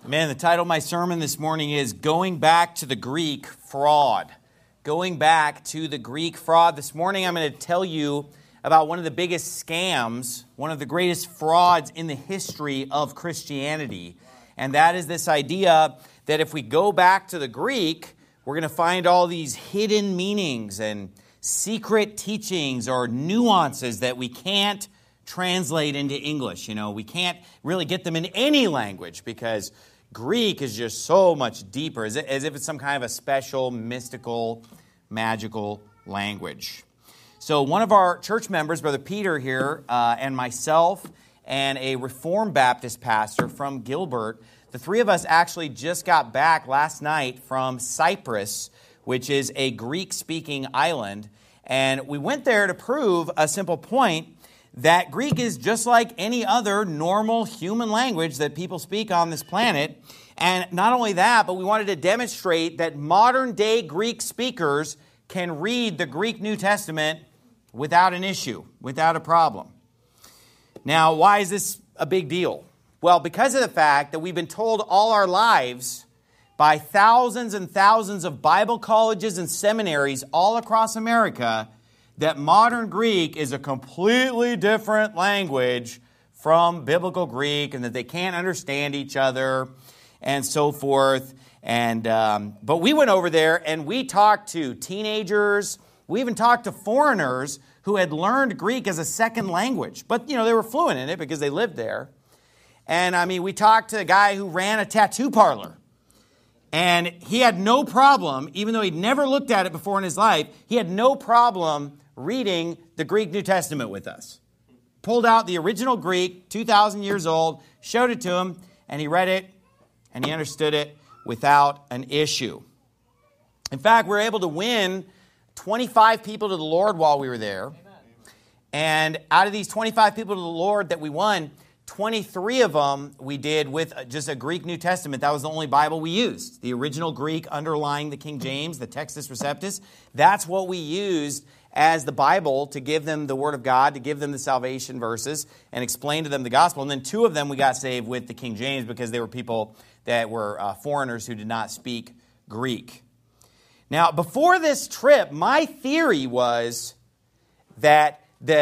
Man, the title of my sermon this morning is Going Back to the Greek Fraud. Going back to the Greek fraud. This morning I'm going to tell you about one of the biggest scams, one of the greatest frauds in the history of Christianity. And that is this idea that if we go back to the Greek, we're going to find all these hidden meanings and secret teachings or nuances that we can't translate into English. You know, we can't really get them in any language because Greek is just so much deeper, as if it's some kind of a special, mystical, magical language. So one of our church members, Brother Peter here, and myself, and a Reformed Baptist pastor from Gilbert, the three of us actually just got back last night from Cyprus, which is a Greek-speaking island. And we went there to prove a simple point, that Greek is just like any other normal human language that people speak on this planet. And not only that, but we wanted to demonstrate that modern-day Greek speakers can read the Greek New Testament without an issue, without a problem. Now, why is this a big deal? Well, because of the fact that we've been told all our lives by thousands and thousands of Bible colleges and seminaries all across America that modern Greek is a completely different language from biblical Greek and that they can't understand each other and so forth. And but we went over there and we talked to teenagers. We even talked to foreigners who had learned Greek as a second language. But, you know, they were fluent in it because they lived there. And, I mean, we talked to a guy who ran a tattoo parlor. And he had no problem, even though he'd never looked at it before in his life, he had no problem reading the Greek New Testament with us. Pulled out the original Greek, 2,000 years old, showed it to him, and he read it, and he understood it without an issue. In fact, we were able to win 25 people to the Lord while we were there. And out of these 25 people to the Lord that we won, 23 of them we did with just a Greek New Testament. That was the only Bible we used. The original Greek underlying the King James, the Textus Receptus. That's what we used as the Bible to give them the Word of God, to give them the salvation verses, and explain to them the gospel. And then 2 of them we got saved with the King James because they were people that were foreigners who did not speak Greek. Now, before this trip, my theory was that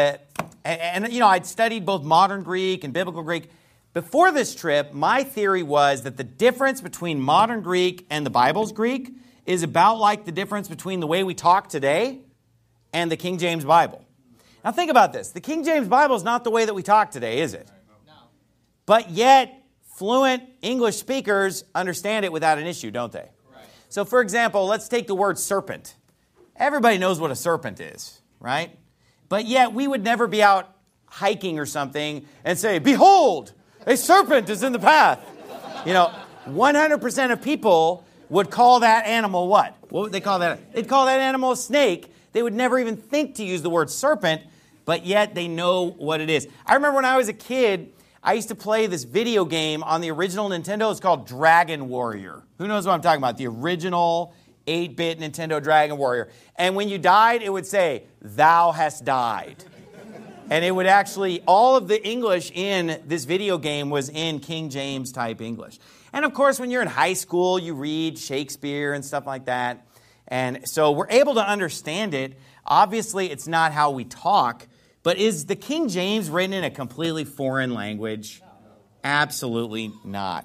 I'd studied both modern Greek and biblical Greek. Before this trip, my theory was that the difference between modern Greek and the Bible's Greek is about like the difference between the way we talk today and the King James Bible. Now think about this. The King James Bible is not the way that we talk today, is it? No. But yet, fluent English speakers understand it without an issue, don't they? Right. So for example, let's take the word serpent. Everybody knows what a serpent is, right? But yet, we would never be out hiking or something and say, "Behold, a serpent is in the path." 100% of people would call that animal what? What would they call that? They'd call that animal a snake. They would never even think to use the word serpent, but yet they know what it is. I remember when I was a kid, I used to play this video game on the original Nintendo. It's called Dragon Warrior. Who knows what I'm talking about? The original 8-bit Nintendo Dragon Warrior. And when you died, it would say, "Thou hast died." And it would actually, all of the English in this video game was in King James type English. And of course, when you're in high school, you read Shakespeare and stuff like that. And so we're able to understand it. Obviously, it's not how we talk, but is the King James written in a completely foreign language? Absolutely not.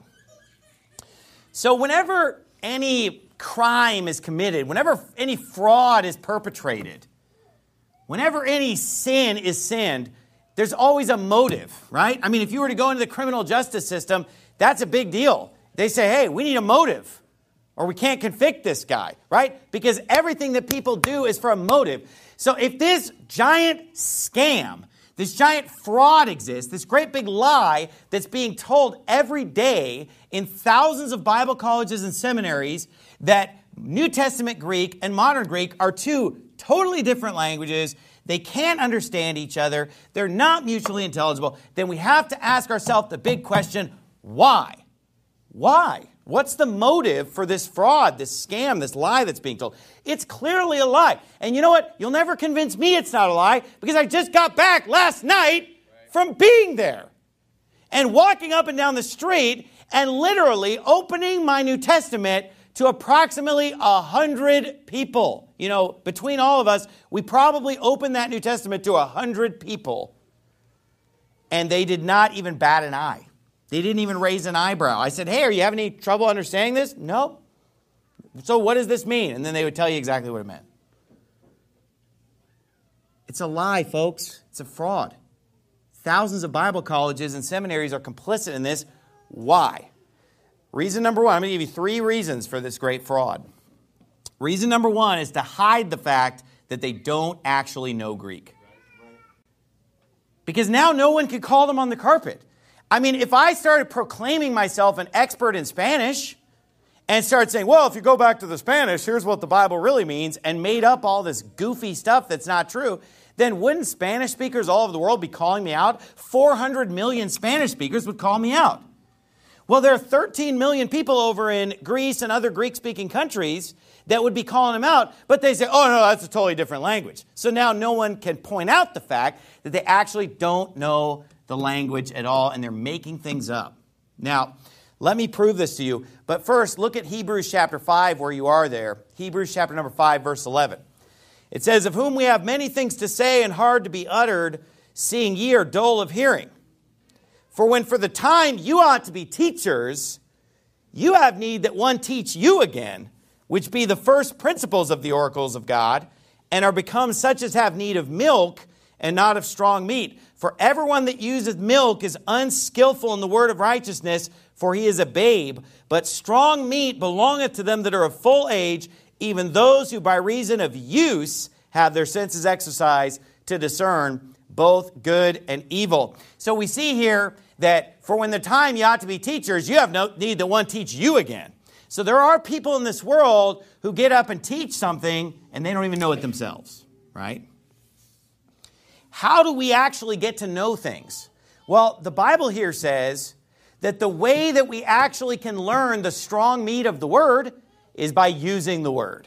So whenever any crime is committed, whenever any fraud is perpetrated, whenever any sin is sinned, there's always a motive, right? I mean, if you were to go into the criminal justice system, that's a big deal. They say, "Hey, we need a motive, or we can't convict this guy," right? Because everything that people do is for a motive. So if this giant scam, this giant fraud exists, this great big lie that's being told every day in thousands of Bible colleges and seminaries that New Testament Greek and modern Greek are two totally different languages, they can't understand each other, they're not mutually intelligible, then we have to ask ourselves the big question, why? Why? What's the motive for this fraud, this scam, this lie that's being told? It's clearly a lie. And you know what? You'll never convince me it's not a lie because I just got back last night from being there and walking up and down the street and literally opening my New Testament to approximately 100 people. You know, between all of us, we probably opened that New Testament to 100 people. And they did not even bat an eye. They didn't even raise an eyebrow. I said, hey, are you having any trouble understanding this? No. So what does this mean? And then they would tell you exactly what it meant. It's a lie, folks. It's a fraud. Thousands of Bible colleges and seminaries are complicit in this. Why? Reason number one, I'm going to give you 3 reasons for this great fraud. Reason number 1 is to hide the fact that they don't actually know Greek. Because now no one can call them on the carpet. I mean, if I started proclaiming myself an expert in Spanish and started saying, well, if you go back to the Spanish, here's what the Bible really means, and made up all this goofy stuff that's not true, then wouldn't Spanish speakers all over the world be calling me out? 400 million Spanish speakers would call me out. Well, there are 13 million people over in Greece and other Greek-speaking countries that would be calling them out, but they say, oh, no, that's a totally different language. So now no one can point out the fact that they actually don't know the language at all, and they're making things up. Now, let me prove this to you, but first, look at Hebrews chapter 5 where you are there. Hebrews chapter number 5, verse 11. It says, of whom we have many things to say and hard to be uttered, seeing ye are dull of hearing. For when for the time you ought to be teachers, you have need that one teach you again, which be the first principles of the oracles of God, and are become such as have need of milk and not of strong meat. For everyone that useth milk is unskillful in the word of righteousness, for he is a babe. But strong meat belongeth to them that are of full age, even those who by reason of use have their senses exercised to discern both good and evil. So we see here that for when the time you ought to be teachers, you have no need that one teach you again. So there are people in this world who get up and teach something and they don't even know it themselves, right? How do we actually get to know things? Well, the Bible here says that the way that we actually can learn the strong meat of the Word is by using the Word.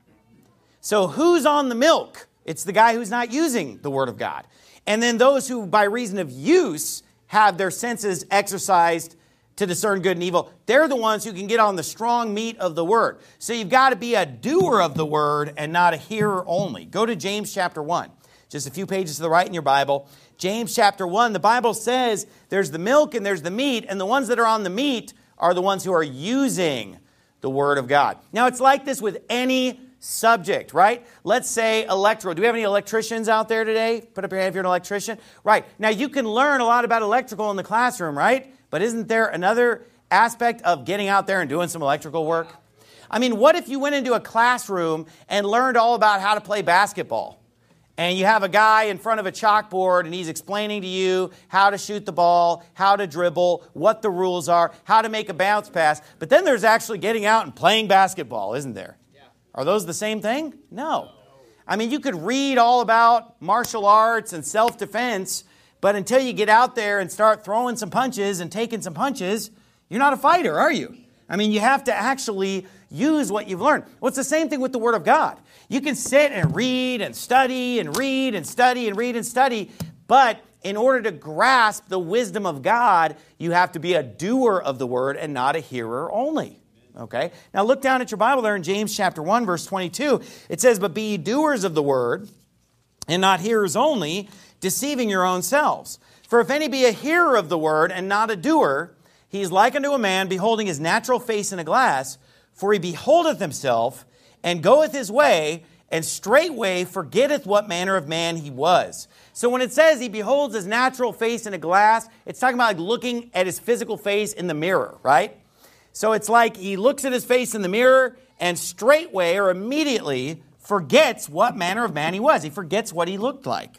So who's on the milk? It's the guy who's not using the Word of God. And then those who, by reason of use, have their senses exercised to discern good and evil, they're the ones who can get on the strong meat of the Word. So you've got to be a doer of the Word and not a hearer only. Go to James chapter 1. Just a few pages to the right in your Bible. James chapter 1, the Bible says there's the milk and there's the meat, and the ones that are on the meat are the ones who are using the Word of God. Now, it's like this with any subject, right? Let's say electrical. Do we have any electricians out there today? Put up your hand if you're an electrician. Right. Now, you can learn a lot about electrical in the classroom, right? But isn't there another aspect of getting out there and doing some electrical work? I mean, what if you went into a classroom and learned all about how to play basketball? And you have a guy in front of a chalkboard and he's explaining to you how to shoot the ball, how to dribble, what the rules are, how to make a bounce pass. But then there's actually getting out and playing basketball, isn't there? Yeah. Are those the same thing? No. I mean, you could read all about martial arts and self-defense, but until you get out there and start throwing some punches and taking some punches, you're not a fighter, are you? I mean, you have to actually use what you've learned. Well, it's the same thing with the Word of God. You can sit and read and study and read and study and read and study, but in order to grasp the wisdom of God, you have to be a doer of the Word and not a hearer only. Okay? Now look down at your Bible there in James chapter 1, verse 22. It says, but be ye doers of the Word and not hearers only, deceiving your own selves. For if any be a hearer of the Word and not a doer, he is like unto a man beholding his natural face in a glass, for he beholdeth himself, and goeth his way, and straightway forgetteth what manner of man he was. So when it says he beholds his natural face in a glass, it's talking about like looking at his physical face in the mirror, right? So it's like he looks at his face in the mirror, and straightway or immediately forgets what manner of man he was. He forgets what he looked like.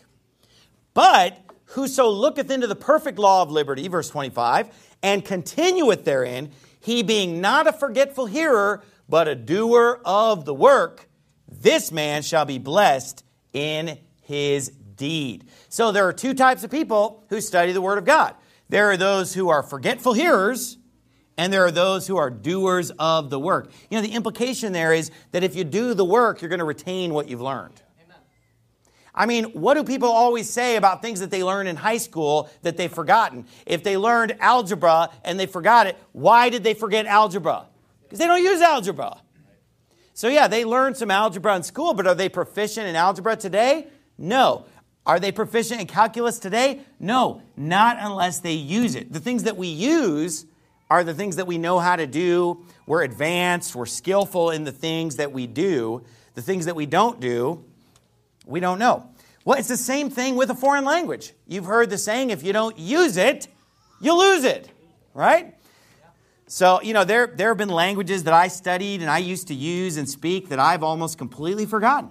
But whoso looketh into the perfect law of liberty, verse 25, and continueth therein, he being not a forgetful hearer, but a doer of the work, this man shall be blessed in his deed. So there are two types of people who study the Word of God. There are those who are forgetful hearers, and there are those who are doers of the work. You know, the implication there is that if you do the work, you're going to retain what you've learned. Amen. I mean, what do people always say about things that they learned in high school that they've forgotten? If they learned algebra and they forgot it, why did they forget algebra? Because they don't use algebra. So yeah, they learned some algebra in school, but are they proficient in algebra today? No. Are they proficient in calculus today? No, not unless they use it. The things that we use are the things that we know how to do. We're advanced, we're skillful in the things that we do. The things that we don't do, we don't know. Well, it's the same thing with a foreign language. You've heard the saying, if you don't use it, you lose it, right? So, there have been languages that I studied and I used to use and speak that I've almost completely forgotten.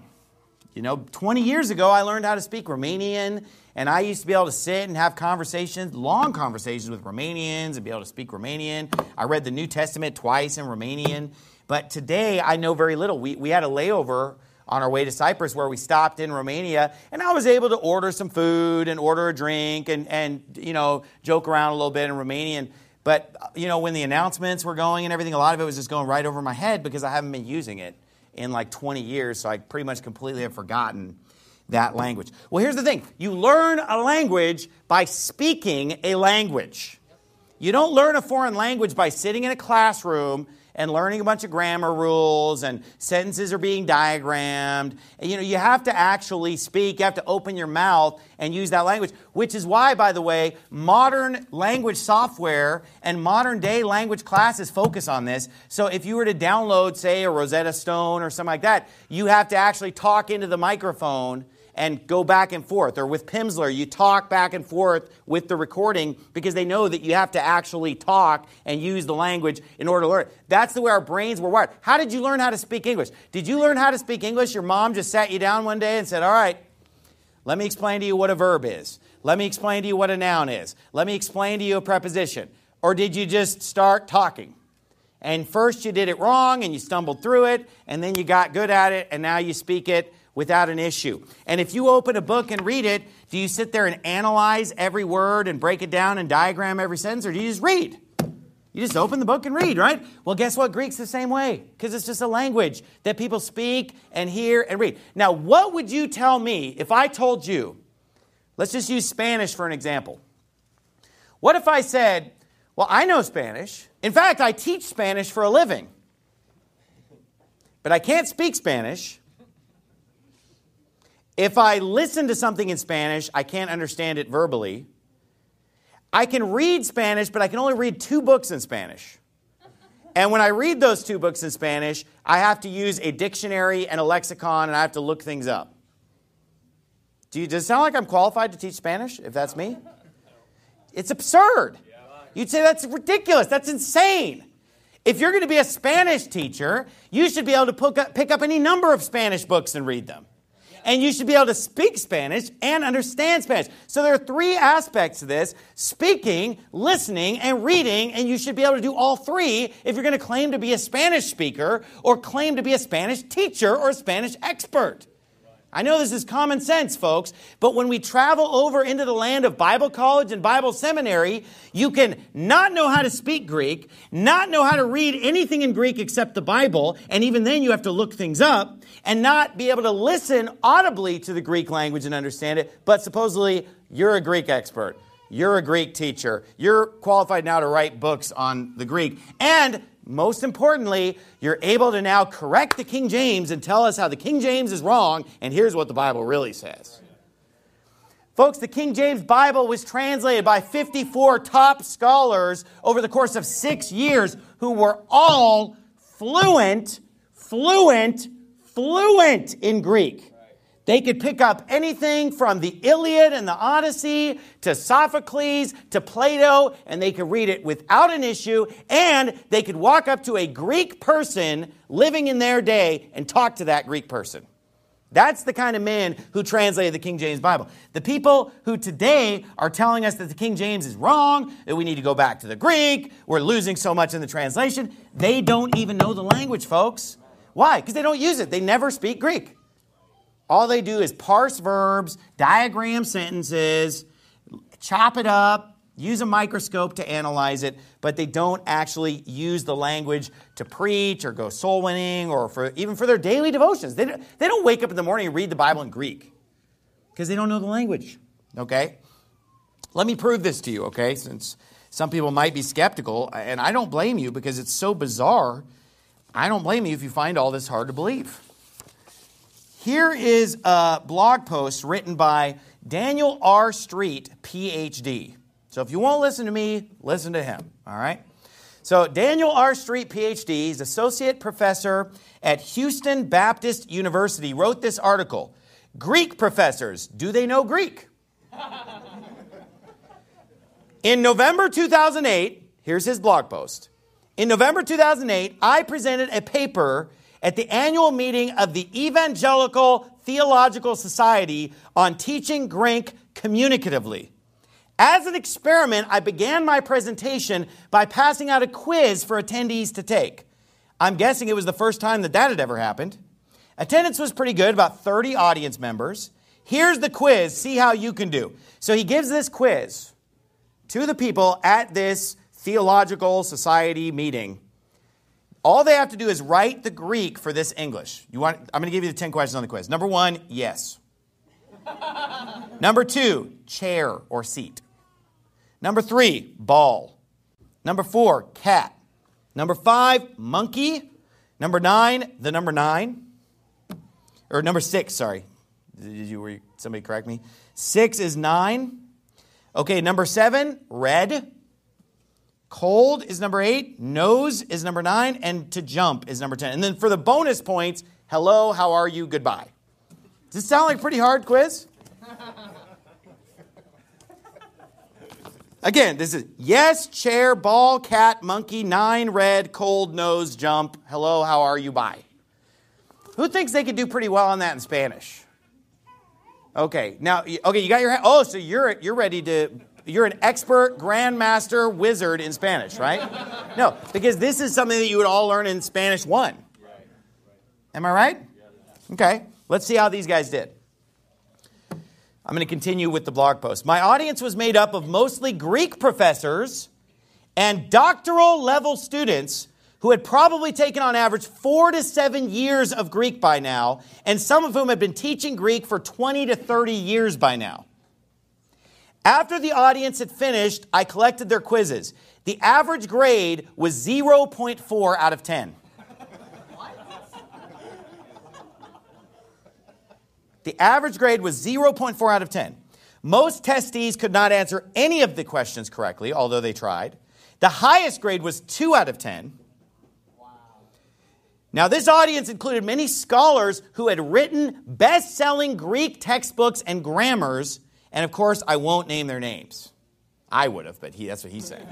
20 years ago, I learned how to speak Romanian, and I used to be able to sit and have conversations, long conversations with Romanians and be able to speak Romanian. I read the New Testament twice in Romanian. But today, I know very little. We had a layover on our way to Cyprus where we stopped in Romania, and I was able to order some food and order a drink and joke around a little bit in Romanian. But, when the announcements were going and everything, a lot of it was just going right over my head because I haven't been using it in like 20 years, so I pretty much completely have forgotten that language. Well, here's the thing. You learn a language by speaking a language. You don't learn a foreign language by sitting in a classroom and learning a bunch of grammar rules and sentences are being diagrammed. You have to actually speak. You have to open your mouth and use that language, which is why, by the way, modern language software and modern day language classes focus on this. So if you were to download, say, a Rosetta Stone or something like that, you have to actually talk into the microphone and go back and forth. Or with Pimsleur, you talk back and forth with the recording because they know that you have to actually talk and use the language in order to learn it. That's the way our brains were wired. How did you learn how to speak English? Did you learn how to speak English? Your mom just sat you down one day and said, all right, let me explain to you what a verb is. Let me explain to you what a noun is. Let me explain to you a preposition. Or did you just start talking? And first you did it wrong and you stumbled through it, and then you got good at it, and now you speak it without an issue. And if you open a book and read it, do you sit there and analyze every word and break it down and diagram every sentence, or do you just read? You just open the book and read, right? Well, guess what? Greek's the same way, because it's just a language that people speak and hear and read. Now, what would you tell me if I told you, let's just use Spanish for an example. What if I said, well, I know Spanish. In fact, I teach Spanish for a living, but I can't speak Spanish. If I listen to something in Spanish, I can't understand it verbally. I can read Spanish, but I can only read 2 books in Spanish. And when I read those 2 books in Spanish, I have to use a dictionary and a lexicon, and I have to look things up. Does it sound like I'm qualified to teach Spanish, if that's me? It's absurd. You'd say that's ridiculous. That's insane. If you're going to be a Spanish teacher, you should be able to pick up any number of Spanish books and read them. And you should be able to speak Spanish and understand Spanish. So there are 3 aspects to this: speaking, listening, and reading. And you should be able to do all 3 if you're going to claim to be a Spanish speaker or claim to be a Spanish teacher or a Spanish expert. I know this is common sense, folks, but when we travel over into the land of Bible college and Bible seminary, you can not know how to speak Greek, not know how to read anything in Greek except the Bible, and even then you have to look things up, and not be able to listen audibly to the Greek language and understand it, but supposedly you're a Greek expert, you're a Greek teacher, you're qualified now to write books on the Greek, and most importantly, you're able to now correct the King James and tell us how the King James is wrong, and here's what the Bible really says. Folks, the King James Bible was translated by 54 top scholars over the course of 6 years who were all fluent in Greek. They could pick up anything from the Iliad and the Odyssey to Sophocles to Plato, and they could read it without an issue, and they could walk up to a Greek person living in their day and talk to that Greek person. That's the kind of men who translated the King James Bible. The people who today are telling us that the King James is wrong, that we need to go back to the Greek, we're losing so much in the translation, they don't even know the language, folks. Why? Because they don't use it. They never speak Greek. All they do is parse verbs, diagram sentences, chop it up, use a microscope to analyze it, but they don't actually use the language to preach or go soul winning or even for their daily devotions. They don't wake up in the morning and read the Bible in Greek. Because they don't know the language, okay? Let me prove this to you, okay? Since some people might be skeptical, and I don't blame you because it's so bizarre. I don't blame you if you find all this hard to believe. Here is a blog post written by Daniel R. Street, Ph.D. So if you won't listen to me, listen to him, all right? So Daniel R. Street, Ph.D., is associate professor at Houston Baptist University, wrote this article. Greek professors, do they know Greek? In November 2008, here's his blog post. In November 2008, I presented a paper at the annual meeting of the Evangelical Theological Society on teaching Greek communicatively. As an experiment, I began my presentation by passing out a quiz for attendees to take. I'm guessing it was the first time that had ever happened. Attendance was pretty good, about 30 audience members. Here's the quiz. See how you can do. So he gives this quiz to the people at this theological society meeting. All they have to do is write the Greek for this English. I'm going to give you the 10 questions on the quiz. Number 1, yes. Number 2, chair or seat. Number 3, ball. Number 4, cat. Number 5, monkey. Number 9, the number 9. Or number 6, sorry. Somebody correct me? 6 is 9. Okay, number 7, red. Cold is number 8. Nose is number 9. And to jump is number 10. And then for the bonus points, hello, how are you, goodbye. Does this sound like a pretty hard quiz? Again, this is yes, chair, ball, cat, monkey, 9, red, cold, nose, jump, hello, how are you, bye. Who thinks they could do pretty well on that in Spanish? Okay, now, you got your hand. Oh, so you're ready to, you're an expert grandmaster wizard in Spanish, right? No, because this is something that you would all learn in Spanish 1. Am I right? Okay, let's see how these guys did. I'm going to continue with the blog post. My audience was made up of mostly Greek professors and doctoral level students who had probably taken on average 4 to 7 years of Greek by now, and some of whom had been teaching Greek for 20 to 30 years by now. After the audience had finished, I collected their quizzes. The average grade was 0.4 out of 10. The average grade was 0.4 out of 10. Most testees could not answer any of the questions correctly, although they tried. The highest grade was 2 out of 10. Now, this audience included many scholars who had written best-selling Greek textbooks and grammars, and of course, I won't name their names. I would have, but that's what he said.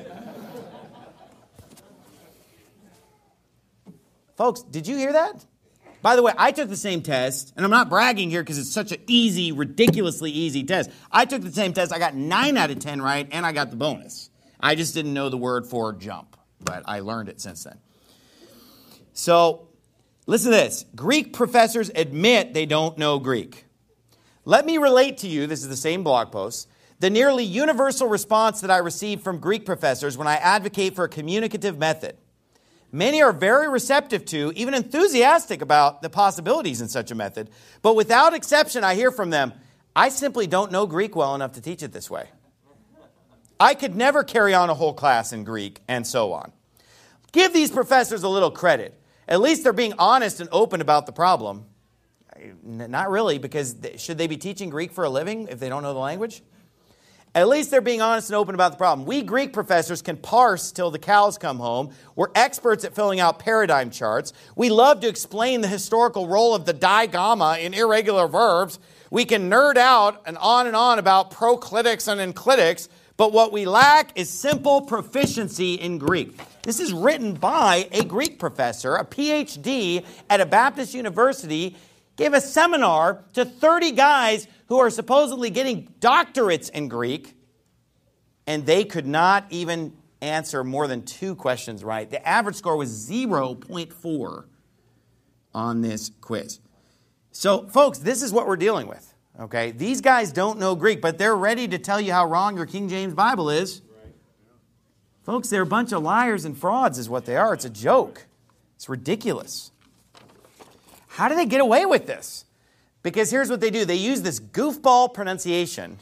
Folks, did you hear that? By the way, I took the same test, and I'm not bragging here because it's such an easy, ridiculously easy test. I took the same test. I got 9 out of 10 right, and I got the bonus. I just didn't know the word for jump, but I learned it since then. So, listen to this. Greek professors admit they don't know Greek. Let me relate to you, this is the same blog post, the nearly universal response that I receive from Greek professors when I advocate for a communicative method. Many are very receptive to, even enthusiastic about the possibilities in such a method. But without exception, I hear from them, I simply don't know Greek well enough to teach it this way. I could never carry on a whole class in Greek, and so on. Give these professors a little credit. At least they're being honest and open about the problem. Not really, because should they be teaching Greek for a living if they don't know the language? At least they're being honest and open about the problem. We Greek professors can parse till the cows come home. We're experts at filling out paradigm charts. We love to explain the historical role of the digamma in irregular verbs. We can nerd out and on about proclitics and enclitics, but what we lack is simple proficiency in Greek. This is written by a Greek professor, a PhD at a Baptist university, gave a seminar to 30 guys who are supposedly getting doctorates in Greek, and they could not even answer more than 2 questions right. The average score was 0.4 on this quiz. So, folks, this is what we're dealing with, okay? These guys don't know Greek, but they're ready to tell you how wrong your King James Bible is. Right. Folks, they're a bunch of liars and frauds is what they are. It's a joke. It's ridiculous. How do they get away with this? Because here's what they do. They use this goofball pronunciation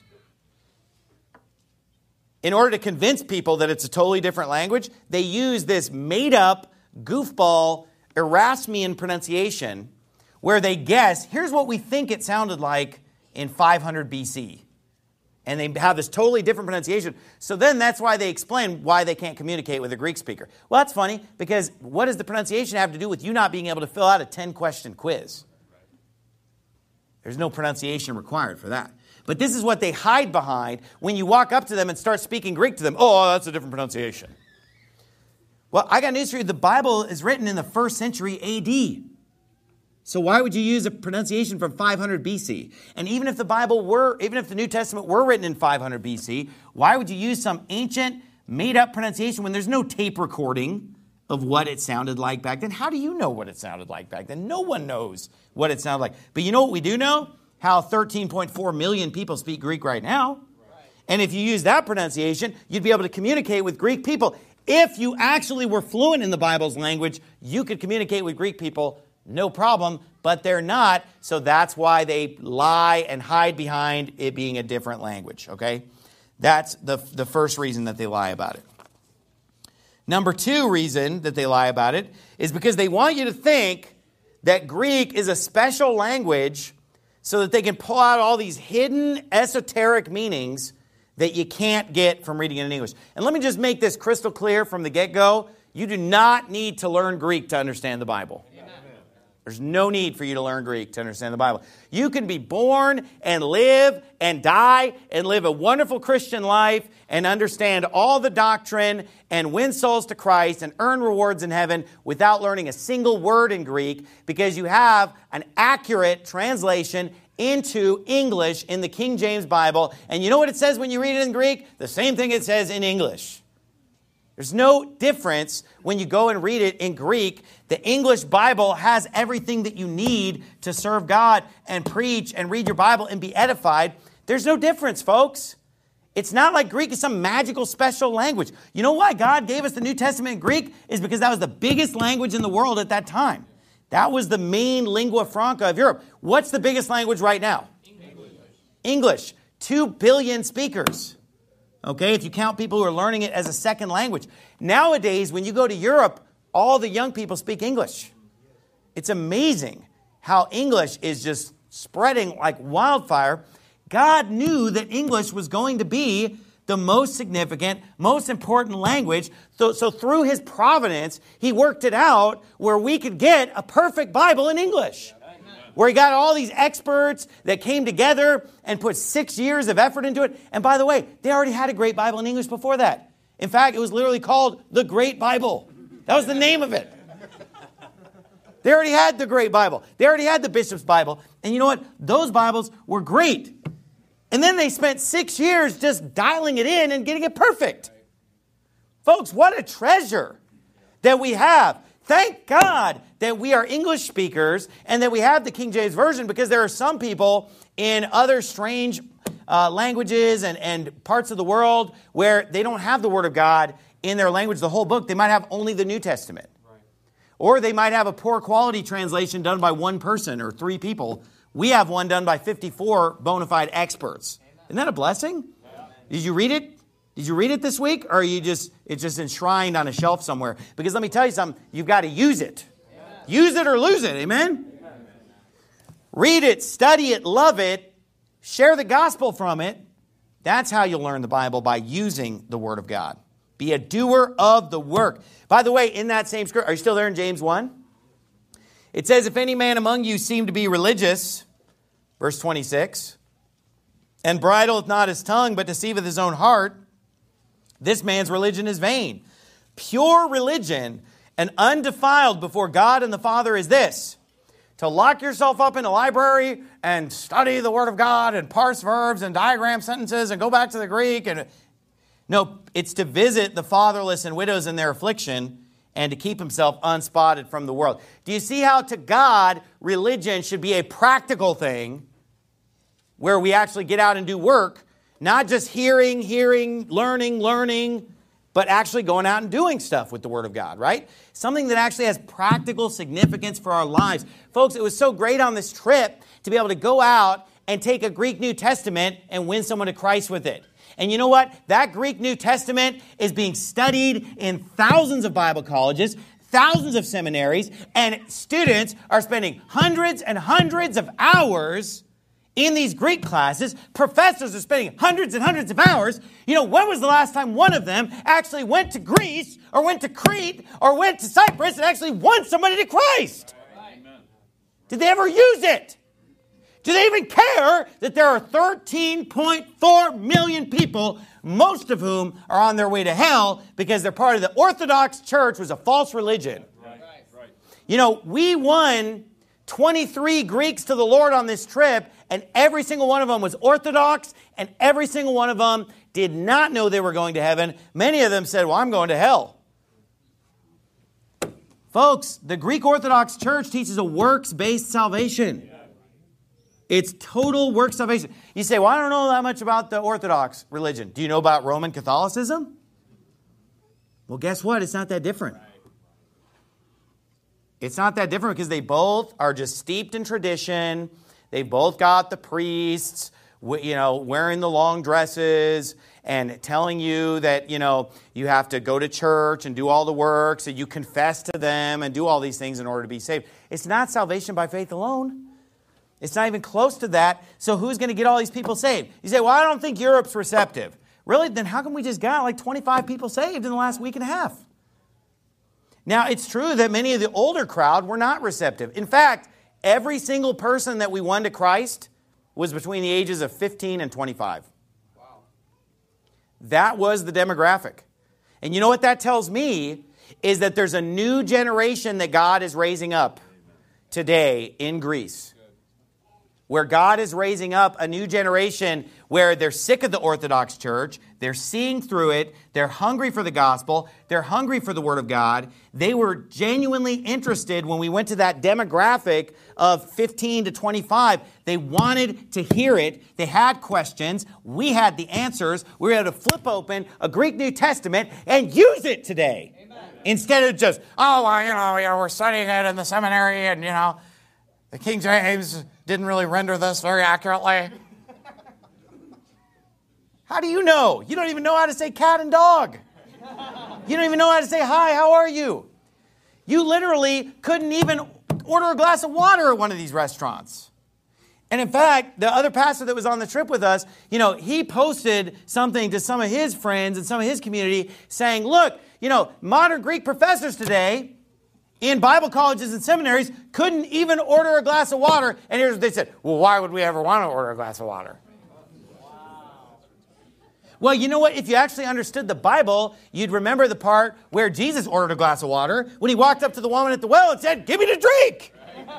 in order to convince people that it's a totally different language. They use this made-up, goofball, Erasmian pronunciation where they guess, here's what we think it sounded like in 500 BC. And they have this totally different pronunciation. So then that's why they explain why they can't communicate with a Greek speaker. Well, that's funny, because what does the pronunciation have to do with you not being able to fill out a 10-question quiz? There's no pronunciation required for that. But this is what they hide behind when you walk up to them and start speaking Greek to them. Oh, that's a different pronunciation. Well, I got news for you. The Bible is written in the 1st century AD. So why would you use a pronunciation from 500 BC? And even if the New Testament were written in 500 BC, why would you use some ancient, made-up pronunciation when there's no tape recording of what it sounded like back then? How do you know what it sounded like back then? No one knows what it sounded like. But you know what we do know? How 13.4 million people speak Greek right now. And if you use that pronunciation, you'd be able to communicate with Greek people. If you actually were fluent in the Bible's language, you could communicate with Greek people, no problem, but they're not, so that's why they lie and hide behind it being a different language, okay? That's the first reason that they lie about it. Number 2 reason that they lie about it is because they want you to think that Greek is a special language so that they can pull out all these hidden esoteric meanings that you can't get from reading it in English. And let me just make this crystal clear from the get-go. You do not need to learn Greek to understand the Bible. There's no need for you to learn Greek to understand the Bible. You can be born and live and die and live a wonderful Christian life and understand all the doctrine and win souls to Christ and earn rewards in heaven without learning a single word in Greek, because you have an accurate translation into English in the King James Bible. And you know what it says when you read it in Greek? The same thing it says in English. There's no difference when you go and read it in Greek. The English Bible has everything that you need to serve God and preach and read your Bible and be edified. There's no difference, folks. It's not like Greek is some magical special language. You know why God gave us the New Testament in Greek? Is because that was the biggest language in the world at that time. That was the main lingua franca of Europe. What's the biggest language right now? English. 2 billion speakers. Okay, if you count people who are learning it as a second language. Nowadays, when you go to Europe, all the young people speak English. It's amazing how English is just spreading like wildfire. God knew that English was going to be the most significant, most important language. So through His providence, He worked it out where we could get a perfect Bible in English. Where He got all these experts that came together and put 6 years of effort into it. And by the way, they already had a great Bible in English before that. In fact, it was literally called the Great Bible. That was the name of it. They already had the Great Bible. They already had the Bishop's Bible. And you know what? Those Bibles were great. And then they spent 6 years just dialing it in and getting it perfect. Folks, what a treasure that we have. Thank God that we are English speakers and that we have the King James Version, because there are some people in other strange languages and parts of the world where they don't have the Word of God in their language, the whole book. They might have only the New Testament. Right. Or they might have a poor quality translation done by one person or 3 people. We have one done by 54 bona fide experts. Amen. Isn't that a blessing? Yeah. Did you read it? Did you read it this week? Or are you it's just enshrined on a shelf somewhere? Because let me tell you something, you've got to use it. Amen. Use it or lose it. Amen? Amen? Read it, study it, love it, share the gospel from it. That's how you'll learn the Bible, by using the Word of God. Be a doer of the work. By the way, in that same scripture, are you still there in James 1? It says, if any man among you seem to be religious, verse 26, and bridleth not his tongue, but deceiveth his own heart, this man's religion is vain. Pure religion and undefiled before God and the Father is this: to lock yourself up in a library and study the Word of God and parse verbs and diagram sentences and go back to the Greek. No, it's to visit the fatherless and widows in their affliction and to keep himself unspotted from the world. Do you see how to God, religion should be a practical thing where we actually get out and do work? Not just hearing, learning, but actually going out and doing stuff with the Word of God, right? Something that actually has practical significance for our lives. Folks, it was so great on this trip to be able to go out and take a Greek New Testament and win someone to Christ with it. And you know what? That Greek New Testament is being studied in thousands of Bible colleges, thousands of seminaries, and students are spending hundreds and hundreds of hours in these Greek classes. Professors are spending hundreds and hundreds of hours. You know, when was the last time one of them actually went to Greece or went to Crete or went to Cyprus and actually won somebody to Christ? Amen. Did they ever use it? Do they even care that there are 13.4 million people, most of whom are on their way to hell because they're part of the Orthodox Church, which was a false religion? Right. You know, we won 23 Greeks to the Lord on this trip, and every single one of them was Orthodox, and every single one of them did not know they were going to heaven. Many of them said, well, I'm going to hell. Folks, the Greek Orthodox Church teaches a works-based salvation. It's total work salvation. You say, well, I don't know that much about the Orthodox religion. Do you know about Roman Catholicism? Well, guess what? It's not that different. It's not that different because they both are just steeped in tradition. They've both got the priests, wearing the long dresses and telling you that, you have to go to church and do all the works and you confess to them and do all these things in order to be saved. It's not salvation by faith alone. It's not even close to that. So who's going to get all these people saved? You say, well, I don't think Europe's receptive. Really? Then how come we just got like 25 people saved in the last week and a half? Now, it's true that many of the older crowd were not receptive. In fact, every single person that we won to Christ was between the ages of 15 and 25. Wow. That was the demographic. And you know what that tells me is that there's a new generation that God is raising up today in Greece. Where God is raising up a new generation where they're sick of the Orthodox Church, they're seeing through it, they're hungry for the gospel, they're hungry for the Word of God. They were genuinely interested when we went to that demographic of 15 to 25. They wanted to hear it. They had questions. We had the answers. We were able to flip open a Greek New Testament and use it today. Amen. Instead of just, we're studying it in the seminary and, the King James didn't really render this very accurately. How do you know? You don't even know how to say cat and dog. You don't even know how to say hi, how are you? You literally couldn't even order a glass of water at one of these restaurants. And in fact, the other pastor that was on the trip with us, he posted something to some of his friends and some of his community saying, look, modern Greek professors today in Bible colleges and seminaries couldn't even order a glass of water. And here's what they said. Well, why would we ever want to order a glass of water? Wow. Well, you know what? If you actually understood the Bible, you'd remember the part where Jesus ordered a glass of water when he walked up to the woman at the well and said, give me to drink.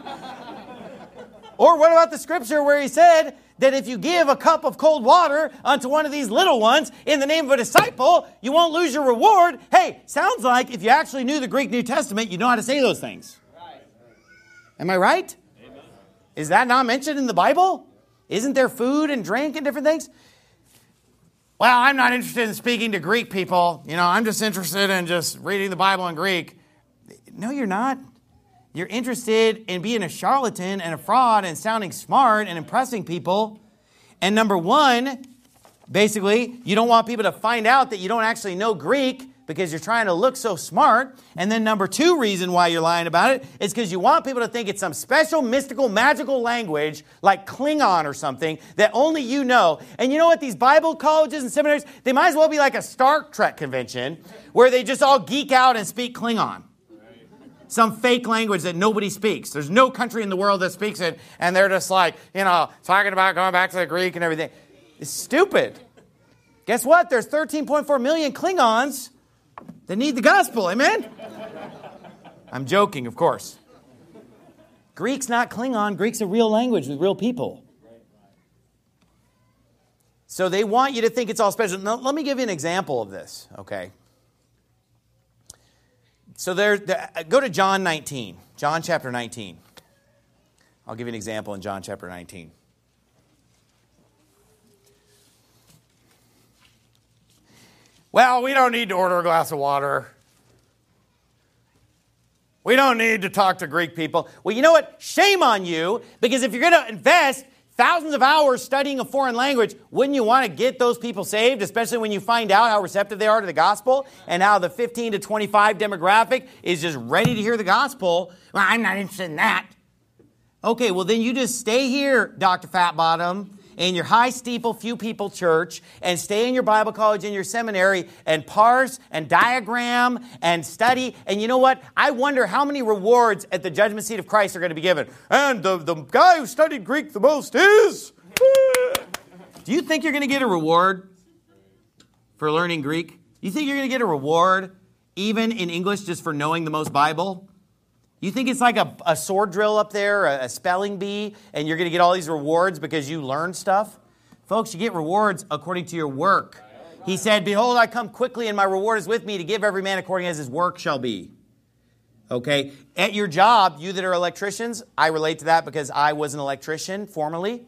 Or what about the scripture where he said that if you give a cup of cold water unto one of these little ones in the name of a disciple, you won't lose your reward? Hey, sounds like if you actually knew the Greek New Testament, you know how to say those things. Right. Am I right? Amen. Is that not mentioned in the Bible? Isn't there food and drink and different things? Well, I'm not interested in speaking to Greek people. I'm just interested in just reading the Bible in Greek. No, you're not. You're interested in being a charlatan and a fraud and sounding smart and impressing people. And number one, basically, you don't want people to find out that you don't actually know Greek because you're trying to look so smart. And then number two reason why you're lying about it is because you want people to think it's some special, mystical, magical language like Klingon or something that only you know. And you know what? These Bible colleges and seminaries, they might as well be like a Star Trek convention where they just all geek out and speak Klingon. Some fake language that nobody speaks. There's no country in the world that speaks it, and they're just like, talking about going back to the Greek and everything. It's stupid. Guess what? There's 13.4 million Klingons that need the gospel. Amen? I'm joking, of course. Greek's not Klingon. Greek's a real language with real people. So they want you to think it's all special. Now, let me give you an example of this, okay? So go to John 19, John chapter 19. I'll give you an example in John chapter 19. Well, we don't need to order a glass of water. We don't need to talk to Greek people. Well, you know what? Shame on you, because if you're going to invest thousands of hours studying a foreign language, wouldn't you want to get those people saved, especially when you find out how receptive they are to the gospel and how the 15 to 25 demographic is just ready to hear the gospel? Well, I'm not interested in that. Okay, well then you just stay here, Dr. Fatbottom, in your high steeple, few people church, and stay in your Bible college and your seminary and parse and diagram and study. And you know what? I wonder how many rewards at the judgment seat of Christ are going to be given. And the guy who studied Greek the most is... Do you think you're going to get a reward for learning Greek? Do you think you're going to get a reward even in English just for knowing the most Bible? You think it's like a sword drill up there, a spelling bee, and you're going to get all these rewards because you learned stuff? Folks, you get rewards according to your work. He said, behold, I come quickly, and my reward is with me to give every man according as his work shall be. Okay? At your job, you that are electricians, I relate to that because I was an electrician formerly.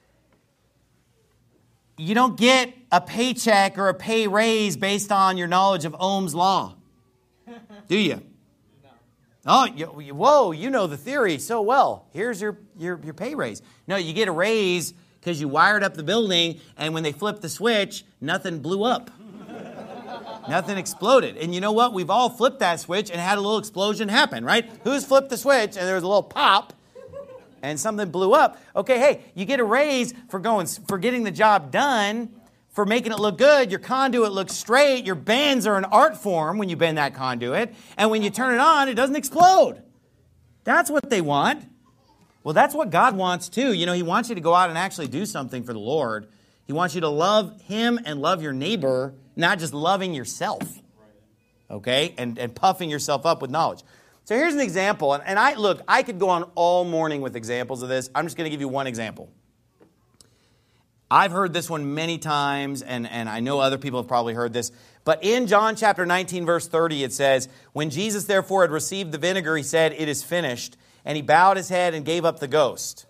You don't get a paycheck or a pay raise based on your knowledge of Ohm's law. Do you? Oh, whoa, you know the theory so well. Here's your pay raise. No, you get a raise because you wired up the building, and when they flipped the switch, nothing blew up. Nothing exploded. And you know what? We've all flipped that switch and had a little explosion happen, right? Who's flipped the switch and there was a little pop and something blew up? Okay, hey, you get a raise for getting the job done, for making it look good. Your conduit looks straight. Your bends are an art form when you bend that conduit. And when you turn it on, it doesn't explode. That's what they want. Well, that's what God wants too. You know, He wants you to go out and actually do something for the Lord. He wants you to love Him and love your neighbor, not just loving yourself. Okay? And puffing yourself up with knowledge. So here's an example. And I could go on all morning with examples of this. I'm just going to give you one example. I've heard this one many times, and I know other people have probably heard this. But in John chapter 19, verse 30, it says, when Jesus therefore had received the vinegar, He said, it is finished. And He bowed His head and gave up the ghost.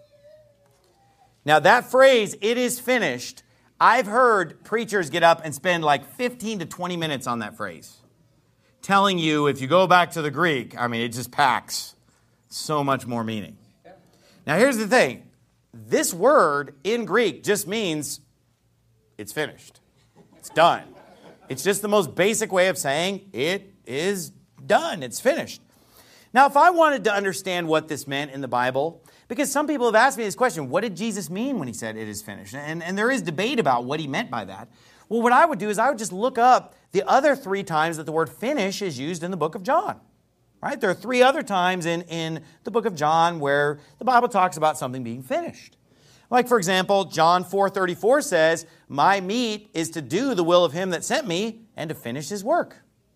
Now that phrase, it is finished, I've heard preachers get up and spend like 15 to 20 minutes on that phrase. Telling you, if you go back to the Greek, I mean, it just packs so much more meaning. Now here's the thing. This word in Greek just means it's finished. It's done. It's just the most basic way of saying it is done. It's finished. Now, if I wanted to understand what this meant in the Bible, because some people have asked me this question, what did Jesus mean when He said it is finished? And there is debate about what He meant by that. Well, what I would do is I would just look up the other 3 times that the word finish is used in the book of John. Right? There are 3 other times in the book of John where the Bible talks about something being finished. Like, for example, John 4:34 says, my meat is to do the will of Him that sent me and to finish His work.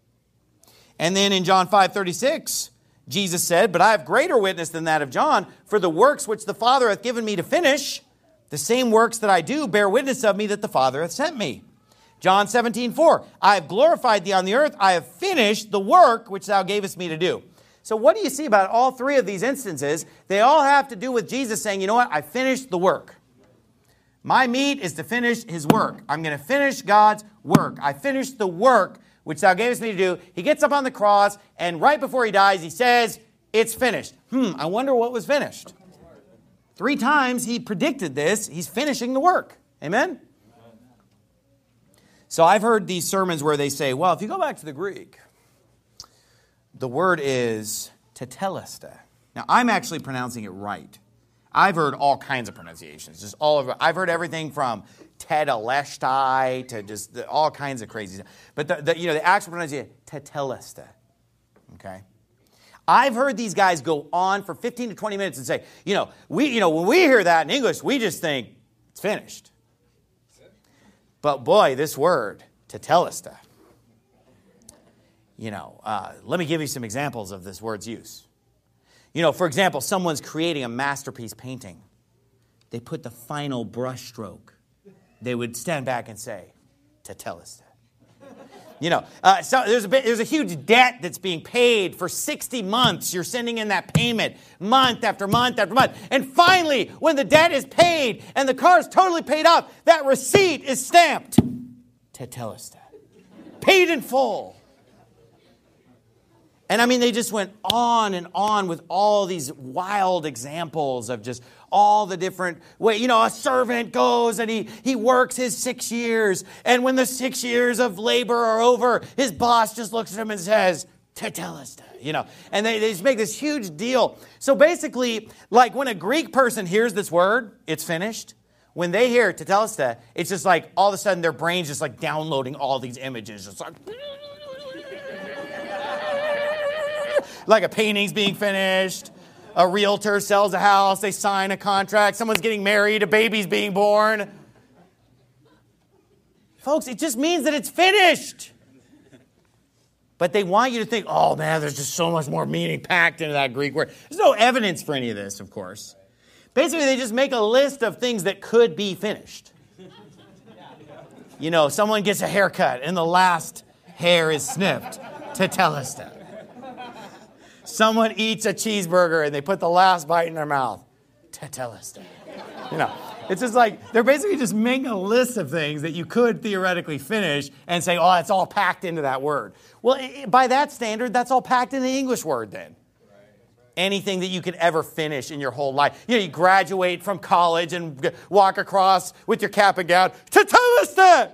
And then in John 5:36, Jesus said, but I have greater witness than that of John, for the works which the Father hath given me to finish, the same works that I do bear witness of me that the Father hath sent me. John 17:4, I have glorified thee on the earth. I have finished the work which thou gavest me to do. So what do you see about all 3 of these instances? They all have to do with Jesus saying, you know what? I finished the work. My meat is to finish His work. I'm going to finish God's work. I finished the work which thou gavest me to do. He gets up on the cross, and right before He dies, He says, it's finished. I wonder what was finished. 3 times He predicted this. He's finishing the work. Amen? So I've heard these sermons where they say, well, if you go back to the Greek, the word is tetelestai. Now, I'm actually pronouncing it right. I've heard all kinds of pronunciations, just all over. I've heard everything from tetelestai to just all kinds of crazy stuff. But the actual pronunciation, tetelestai. Okay? I've heard these guys go on for 15 to 20 minutes and say, when we hear that in English, we just think it's finished. But boy, this word, tetelestai. Let me give you some examples of this word's use. For example, someone's creating a masterpiece painting. They put the final brush stroke. They would stand back and say, tetelestai. So there's a huge debt that's being paid for 60 months. You're sending in that payment month after month after month. And finally, when the debt is paid and the car is totally paid off, that receipt is stamped. Tetelestai. paid in full. And I mean, they just went on and on with all these wild examples of just all the different ways. You know, a servant goes and he works his 6 years. And when the 6 years of labor are over, his boss just looks at him and says, tetelestai, you know. And they just make this huge deal. So basically, like when a Greek person hears this word, it's finished. When they hear tetelestai, it's just like all of a sudden their brain's just like downloading all these images. It's like a painting's being finished, a realtor sells a house, they sign a contract, someone's getting married, a baby's being born. Folks, it just means that it's finished. But they want you to think, oh man, there's just so much more meaning packed into that Greek word. There's no evidence for any of this, of course. Basically, they just make a list of things that could be finished. You know, someone gets a haircut and the last hair is snipped. Tetelestai. Someone eats a cheeseburger and they put the last bite in their mouth. Tetelestai. You know, it's just like they're basically just making a list of things that you could theoretically finish and say, oh, it's all packed into that word. Well, by that standard, that's all packed in the English word then. Anything that you could ever finish in your whole life. You know, you graduate from college and walk across with your cap and gown. Tetelestai!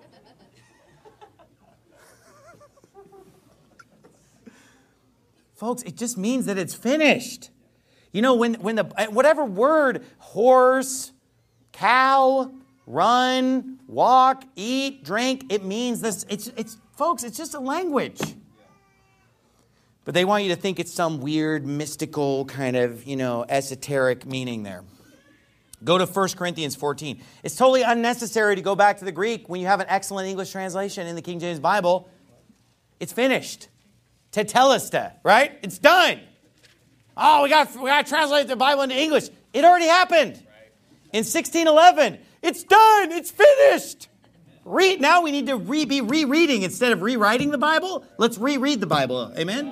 Folks, it just means that it's finished. You know, when the whatever word, horse, cow, run, walk, eat, drink, it means this. It's folks, it's just a language. But they want you to think it's some weird, mystical kind of, you know, esoteric meaning there. Go to 1 Corinthians 14. It's totally unnecessary to go back to the Greek when you have an excellent English translation in the King James Bible. It's finished. Tetelestai, right? It's done. Oh, we got to translate the Bible into English. It already happened. In 1611. It's done. It's finished. Now we need to be rereading instead of rewriting the Bible. Let's reread the Bible. Amen?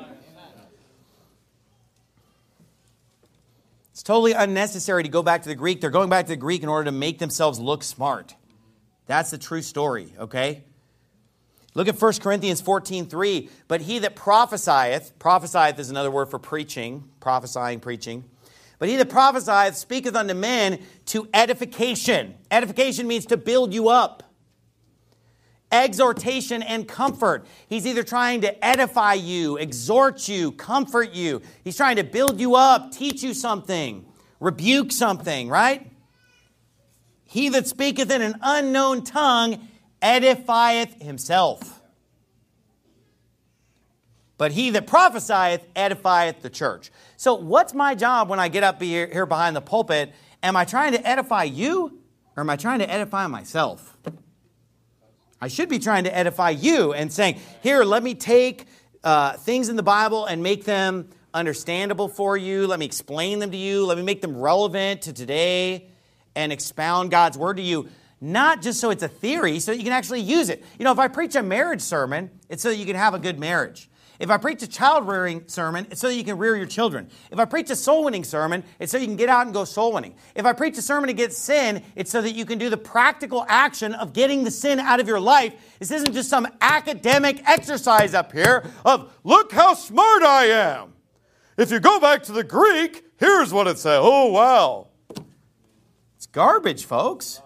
It's totally unnecessary to go back to the Greek. They're going back to the Greek in order to make themselves look smart. That's the true story, okay? Look at 1 Corinthians 14:3. But he that prophesieth is another word for preaching, prophesying, preaching. But he that prophesieth speaketh unto men to edification. Edification means to build you up. Exhortation and comfort. He's either trying to edify you, exhort you, comfort you. He's trying to build you up, teach you something, rebuke something, right? He that speaketh in an unknown tongue edifieth himself. But he that prophesieth edifieth the church. So what's my job when I get up here behind the pulpit? Am I trying to edify you or am I trying to edify myself? I should be trying to edify you and saying, here, let me take things in the Bible and make them understandable for you. Let me explain them to you. Let me make them relevant to today and expound God's word to you. Not just so it's a theory, so that you can actually use it. You know, if I preach a marriage sermon, it's so that you can have a good marriage. If I preach a child-rearing sermon, it's so that you can rear your children. If I preach a soul-winning sermon, it's so you can get out and go soul-winning. If I preach a sermon against sin, it's so that you can do the practical action of getting the sin out of your life. This isn't just some academic exercise up here of, look how smart I am. If you go back to the Greek, here's what it says. Oh, wow. It's garbage, folks.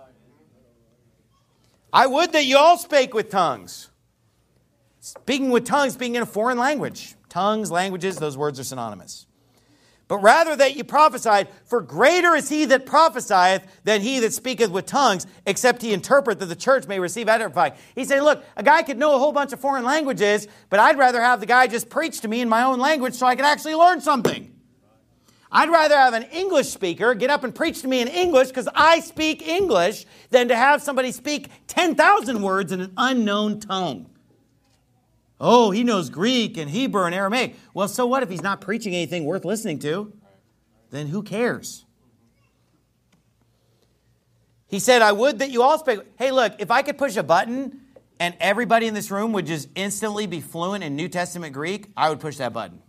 I would that you all spake with tongues. Speaking with tongues, speaking in a foreign language. Tongues, languages, those words are synonymous. But rather that you prophesied, for greater is he that prophesieth than he that speaketh with tongues, except he interpret that the church may receive edifying. He's saying, look, a guy could know a whole bunch of foreign languages, but I'd rather have the guy just preach to me in my own language so I can actually learn something. I'd rather have an English speaker get up and preach to me in English because I speak English than to have somebody speak 10,000 words in an unknown tongue. Oh, he knows Greek and Hebrew and Aramaic. Well, so what if he's not preaching anything worth listening to? Then who cares? He said, I would that you all speak. Hey, look, if I could push a button and everybody in this room would just instantly be fluent in New Testament Greek, I would push that button.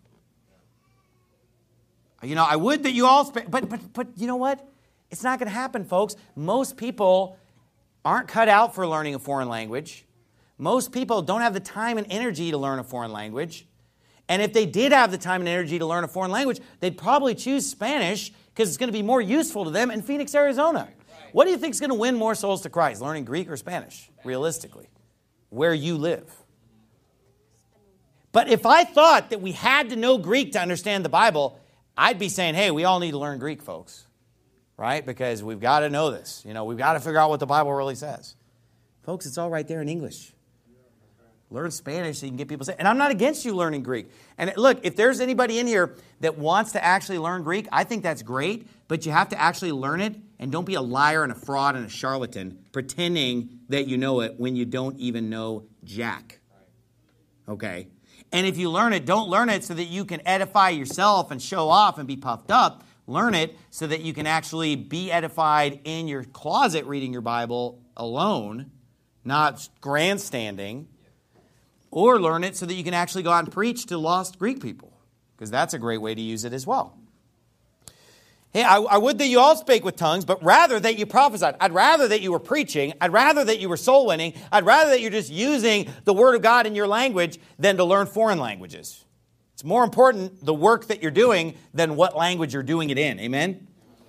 You know, I would that you all speak. But you know what? It's not going to happen, folks. Most people aren't cut out for learning a foreign language. Most people don't have the time and energy to learn a foreign language. And if they did have the time and energy to learn a foreign language, they'd probably choose Spanish because it's going to be more useful to them in Phoenix, Arizona. What do you think is going to win more souls to Christ, learning Greek or Spanish, realistically, where you live? But if I thought that we had to know Greek to understand the Bible, I'd be saying, hey, we all need to learn Greek, folks, right? Because we've got to know this. We've got to figure out what the Bible really says. Folks, it's all right there in English. Learn Spanish so you can get people saved. And I'm not against you learning Greek. And look, if there's anybody in here that wants to actually learn Greek, I think that's great, but you have to actually learn it, and don't be a liar and a fraud and a charlatan pretending that you know it when you don't even know jack. Okay? And if you learn it, don't learn it so that you can edify yourself and show off and be puffed up. Learn it so that you can actually be edified in your closet reading your Bible alone, not grandstanding. Or learn it so that you can actually go out and preach to lost Greek people, because that's a great way to use it as well. Hey, I would that you all spake with tongues, but rather that you prophesied. I'd rather that you were preaching. I'd rather that you were soul winning. I'd rather that you're just using the Word of God in your language than to learn foreign languages. It's more important, the work that you're doing, than what language you're doing it in. Amen?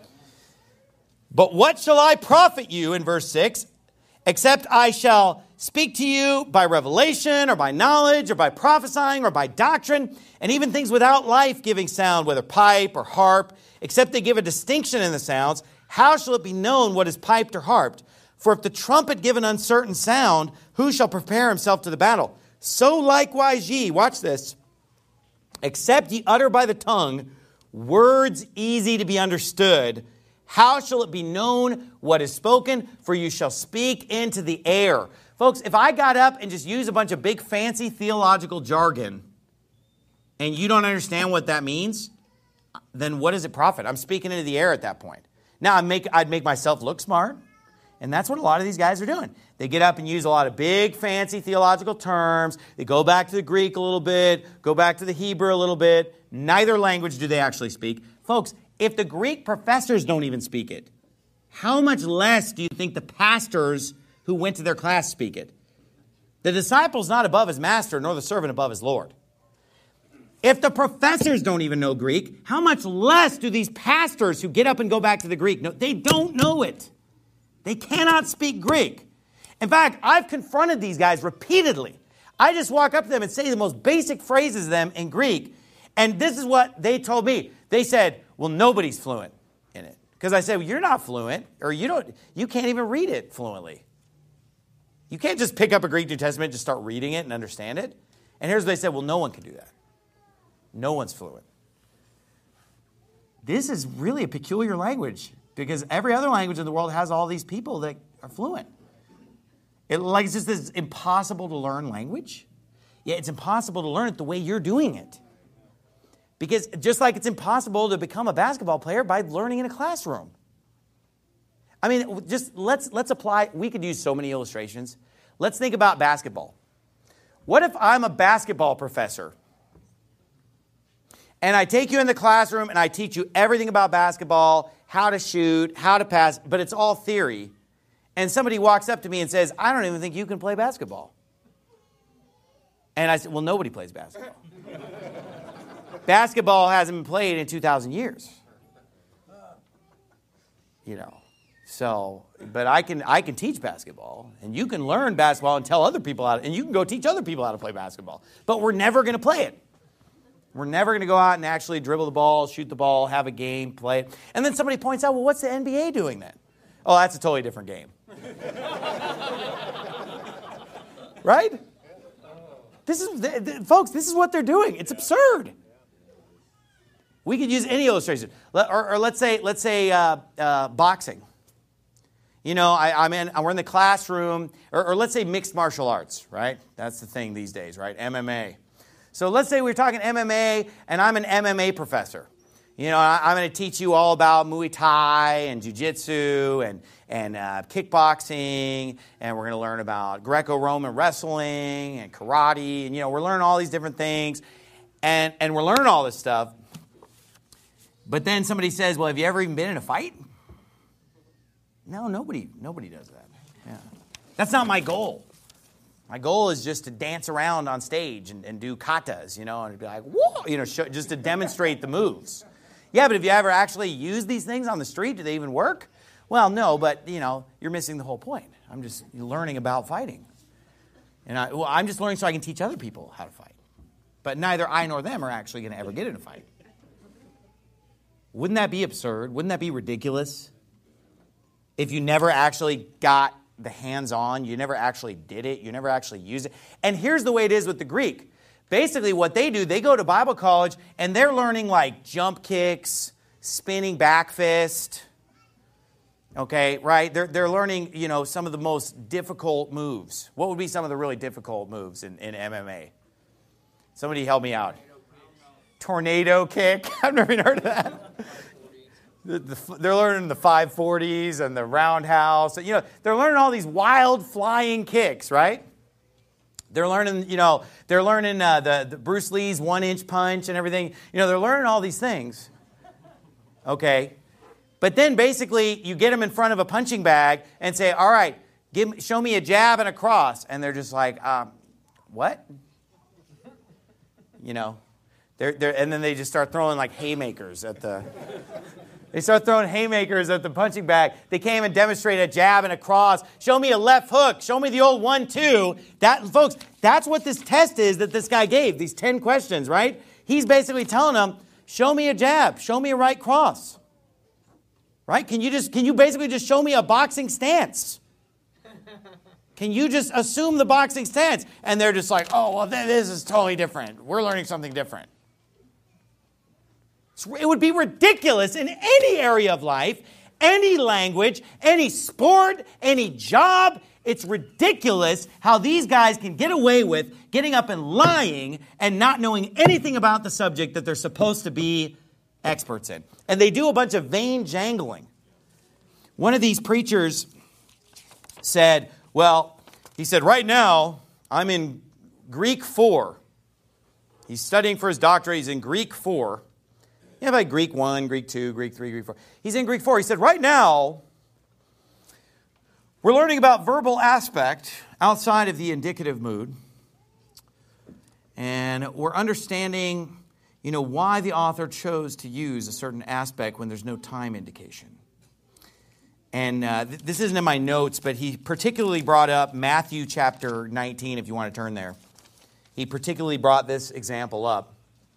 But what shall I profit you, in verse 6, except I shall speak to you by revelation or by knowledge or by prophesying or by doctrine, and even things without life-giving sound, whether pipe or harp, except they give a distinction in the sounds, how shall it be known what is piped or harped? For if the trumpet give an uncertain sound, who shall prepare himself to the battle? So likewise ye, watch this, except ye utter by the tongue words easy to be understood, how shall it be known what is spoken? For you shall speak into the air. Folks, if I got up and just used a bunch of big fancy theological jargon and you don't understand what that means, then what does it profit? I'm speaking into the air at that point. Now, I'd make myself look smart, and that's what a lot of these guys are doing. They get up and use a lot of big fancy theological terms. They go back to the Greek a little bit, go back to the Hebrew a little bit. Neither language do they actually speak. Folks, if the Greek professors don't even speak it, how much less do you think the pastors who went to their class speak it? The disciple's not above his master, nor the servant above his Lord. If the professors don't even know Greek, how much less do these pastors who get up and go back to the Greek know? They don't know it. They cannot speak Greek. In fact, I've confronted these guys repeatedly. I just walk up to them and say the most basic phrases to them in Greek, and this is what they told me. They said, well, nobody's fluent in it. Because I said, well, you're not fluent, or you can't even read it fluently. You can't just pick up a Greek New Testament and just start reading it and understand it. And here's what they said, well, no one can do that. No one's fluent. This is really a peculiar language, because every other language in the world has all these people that are fluent. It's just this impossible to learn language. Yeah, it's impossible to learn it the way you're doing it. Because just like it's impossible to become a basketball player by learning in a classroom. I mean, just let's apply. We could use so many illustrations. Let's think about basketball. What if I'm a basketball professor and I take you in the classroom and I teach you everything about basketball, how to shoot, how to pass, but it's all theory, and somebody walks up to me and says, I don't even think you can play basketball. And I said, well, nobody plays basketball. Basketball hasn't been played in 2,000 years. So, but I can teach basketball, and you can learn basketball and tell other people and you can go teach other people how to play basketball. But we're never going to play it. We're never going to go out and actually dribble the ball, shoot the ball, have a game, play it. And then somebody points out, well, what's the NBA doing then? Oh, that's a totally different game. Right? Folks, this is what they're doing. It's absurd. We could use any illustration. Or let's say boxing. We're in the classroom, or let's say mixed martial arts, right? That's the thing these days, right? MMA. So let's say we're talking MMA, and I'm an MMA professor. I'm going to teach you all about Muay Thai and Jiu-Jitsu and kickboxing, and we're going to learn about Greco-Roman wrestling and karate, and we're learning all these different things, and we're learning all this stuff. But then somebody says, well, have you ever even been in a fight? No, nobody does that. Yeah. That's not my goal. My goal is just to dance around on stage and do katas, and be like, whoa, just to demonstrate the moves. Yeah, but if you ever actually use these things on the street, do they even work? Well, no, but, you're missing the whole point. I'm just learning about fighting. And I'm just learning so I can teach other people how to fight. But neither I nor them are actually going to ever get in a fight. Wouldn't that be absurd? Wouldn't that be ridiculous? If you never actually got the hands-on, you never actually did it, you never actually used it. And here's the way it is with the Greek. Basically what they do, they go to Bible college and they're learning like jump kicks, spinning back fist. Okay, right? They're learning, some of the most difficult moves. What would be some of the really difficult moves in MMA? Somebody help me out. Tornado kick. I've never even heard of that. They're learning the 540s and the roundhouse. They're learning all these wild flying kicks, right? They're learning, the Bruce Lee's 1-inch punch and everything. They're learning all these things. Okay. But then basically you get them in front of a punching bag and say, all right, show me a jab and a cross. And they're just like, what? And then they just start throwing like haymakers at the... They start throwing haymakers at the punching bag. They can't even demonstrate a jab and a cross. Show me a left hook. Show me the old 1-2. Folks, that's what this test is that this guy gave. These 10 questions, right? He's basically telling them, show me a jab. Show me a right cross. Right? Can you basically just show me a boxing stance? Can you just assume the boxing stance? And they're just like, oh, well, this is totally different. We're learning something different. It would be ridiculous in any area of life, any language, any sport, any job. It's ridiculous how these guys can get away with getting up and lying and not knowing anything about the subject that they're supposed to be experts in. And they do a bunch of vain jangling. One of these preachers said, he said, right now I'm in Greek 4. He's studying for his doctorate. He's in Greek 4. You have like Greek 1, Greek 2, Greek 3, Greek 4. He's in Greek 4. He said, right now, we're learning about verbal aspect outside of the indicative mood. And we're understanding, why the author chose to use a certain aspect when there's no time indication. And this isn't in my notes, but he particularly brought up Matthew chapter 19, if you want to turn there. He particularly brought this example up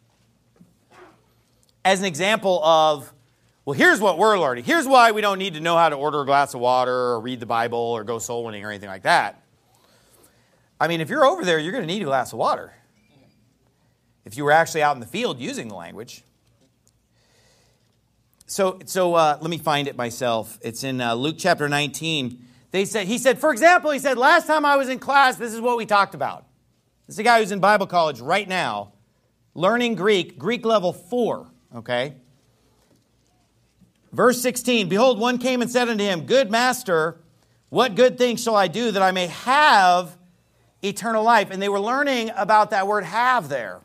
as an example of, here's what we're learning. Here's why we don't need to know how to order a glass of water or read the Bible or go soul winning or anything like that. I mean, if you're over there, you're going to need a glass of water. If you were actually out in the field using the language. So let me find it myself. It's in Luke chapter 19. He said, for example, last time I was in class, this is what we talked about. This is a guy who's in Bible college right now, learning Greek level 4. Okay. Verse 16, behold, one came and said unto him, good master, what good thing shall I do that I may have eternal life? And they were learning about that word have there.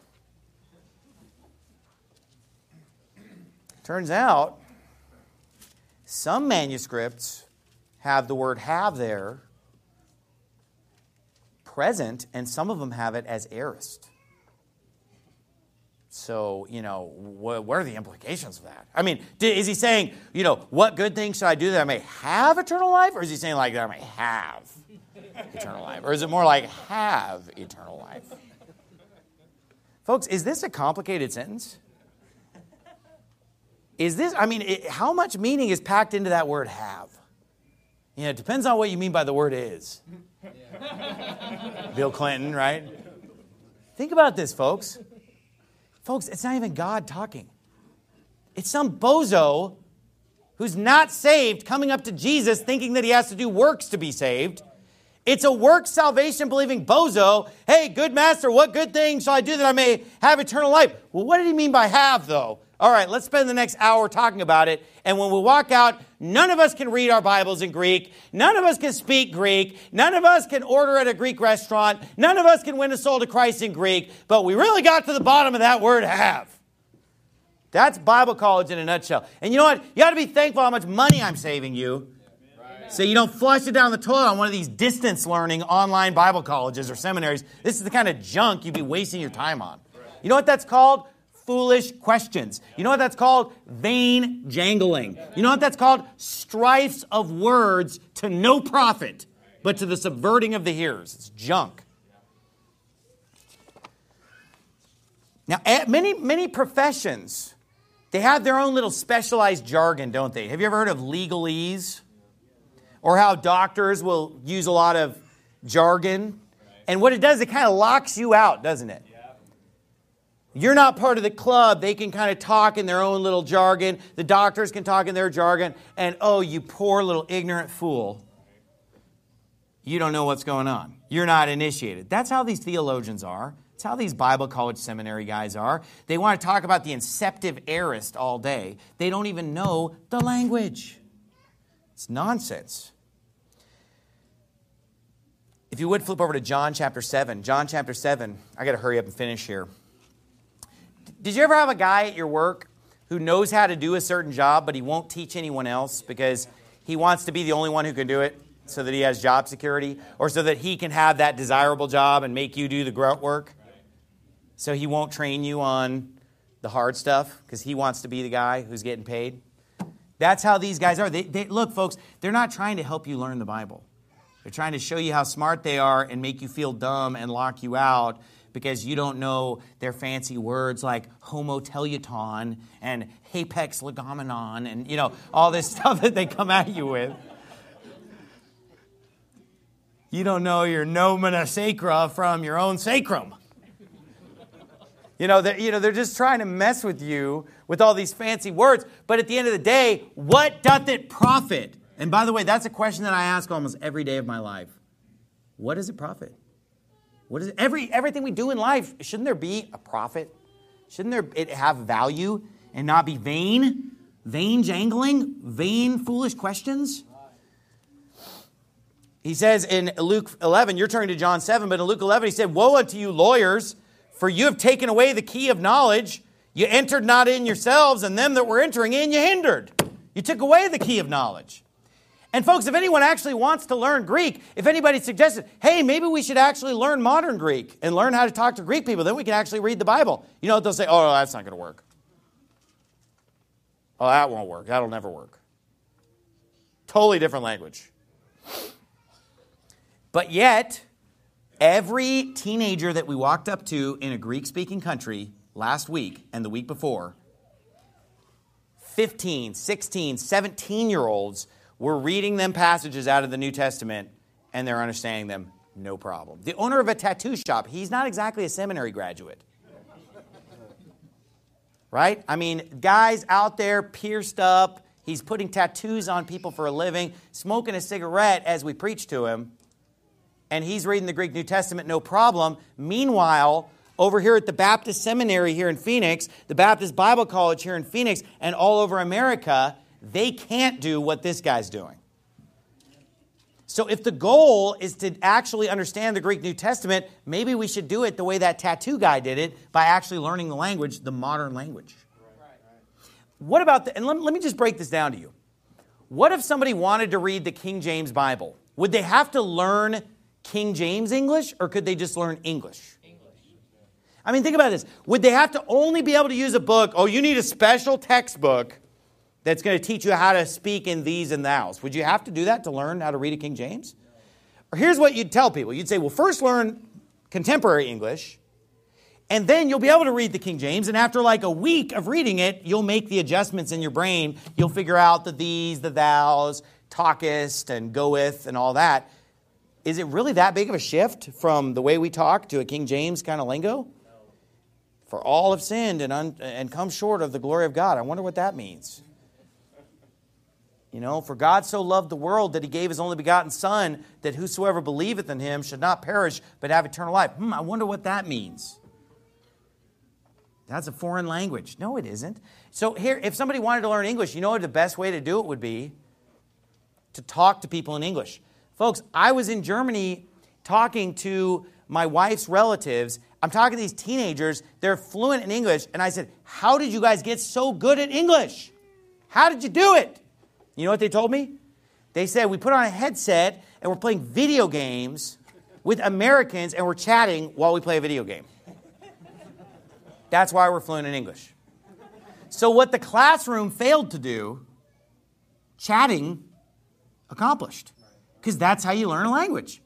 Turns out, some manuscripts have the word have there present, and some of them have it as aorist. So, what are the implications of that? I mean, is he saying, what good thing should I do that I may have eternal life? Or is he saying like that I may have eternal life? Or is it more like have eternal life? Folks, is this a complicated sentence? How much meaning is packed into that word have? It depends on what you mean by the word is. Bill Clinton, right? Think about this, folks. Folks, it's not even God talking. It's some bozo who's not saved coming up to Jesus thinking that he has to do works to be saved. It's a work salvation believing bozo. Hey, good master, what good thing shall I do that I may have eternal life? Well, what did he mean by have, though? All right, let's spend the next hour talking about it. And when we walk out, none of us can read our Bibles in Greek. None of us can speak Greek. None of us can order at a Greek restaurant. None of us can win a soul to Christ in Greek. But we really got to the bottom of that word have. That's Bible college in a nutshell. And you know what? You got to be thankful how much money I'm saving you. So you don't flush it down the toilet on one of these distance learning online Bible colleges or seminaries. This is the kind of junk you'd be wasting your time on. You know what that's called? Foolish questions. You know what that's called? Vain jangling. You know what that's called? Strifes of words to no profit, but to the subverting of the hearers. It's junk. Now, many professions, they have their own little specialized jargon, don't they? Have you ever heard of legalese? Or how doctors will use a lot of jargon? And what it does, it kind of locks you out, doesn't it? You're not part of the club. They can kind of talk in their own little jargon. The doctors can talk in their jargon. And, oh, you poor little ignorant fool. You don't know what's going on. You're not initiated. That's how these theologians are. It's how these Bible college seminary guys are. They want to talk about the inceptive aorist all day. They don't even know the language. It's nonsense. If you would flip over to John chapter 7. John chapter 7. I got to hurry up and finish here. Did you ever have a guy at your work who knows how to do a certain job, but he won't teach anyone else because he wants to be the only one who can do it so that he has job security, or so that he can have that desirable job and make you do the grunt work? So he won't train you on the hard stuff because he wants to be the guy who's getting paid. That's how these guys are. Look, folks, they're not trying to help you learn the Bible. They're trying to show you how smart they are and make you feel dumb and lock you out because you don't know their fancy words like homoteliuton and hapex legomenon and, all this stuff that they come at you with. You don't know your nomina sacra from your own sacrum. They're just trying to mess with you with all these fancy words. But at the end of the day, what doth it profit? And by the way, that's a question that I ask almost every day of my life. What does it profit? What is it? Everything we do in life, shouldn't there be a profit? Shouldn't it have value and not be vain? Vain jangling? Vain foolish questions? He says in Luke 11, you're turning to John 7, but in Luke 11 he said, woe unto you lawyers, for you have taken away the key of knowledge. You entered not in yourselves, and them that were entering in you hindered. You took away the key of knowledge. And folks, if anyone actually wants to learn Greek, if anybody suggested, hey, maybe we should actually learn modern Greek and learn how to talk to Greek people, then we can actually read the Bible. You know what they'll say? Oh, no, that's not going to work. Oh, that won't work. That'll never work. Totally different language. But yet, every teenager that we walked up to in a Greek-speaking country last week and the week before, 15, 16, 17-year-olds were reading them passages out of the New Testament, and they're understanding them no problem. The owner of a tattoo shop, he's not exactly a seminary graduate. Right? I mean, guys out there pierced up. He's putting tattoos on people for a living, smoking a cigarette as we preach to him. And he's reading the Greek New Testament, no problem. Meanwhile, over here at the Baptist Seminary here in Phoenix, the Baptist Bible College here in Phoenix, and all over America, they can't do what this guy's doing. So if the goal is to actually understand the Greek New Testament, maybe we should do it the way that tattoo guy did it, by actually learning the language, the modern language. What about and let me just break this down to you. What if somebody wanted to read the King James Bible? Would they have to learn King James English, or could they just learn English? I mean, think about this. Would they have to only be able to use a book? Oh, you need a special textbook that's going to teach you how to speak in these and thous. Would you have to do that to learn how to read a King James? Or here's what you'd tell people. You'd say, well, first learn contemporary English, and then you'll be able to read the King James, and after like a week of reading it, you'll make the adjustments in your brain. You'll figure out the these, the thous, talkest, and goeth, and all that. Is it really that big of a shift from the way we talk to a King James kind of lingo? No. For all have sinned and come short of the glory of God. I wonder what that means. For God so loved the world that he gave his only begotten Son, that whosoever believeth in him should not perish, but have eternal life. I wonder what that means. That's a foreign language. No, it isn't. So here, if somebody wanted to learn English, you know what the best way to do it would be? To talk to people in English. Folks, I was in Germany talking to my wife's relatives. I'm talking to these teenagers. They're fluent in English. And I said, how did you guys get so good at English? How did you do it? You know what they told me? They said we put on a headset and we're playing video games with Americans and we're chatting while we play a video game. That's why we're fluent in English. So what the classroom failed to do, chatting accomplished. Because that's how you learn a language.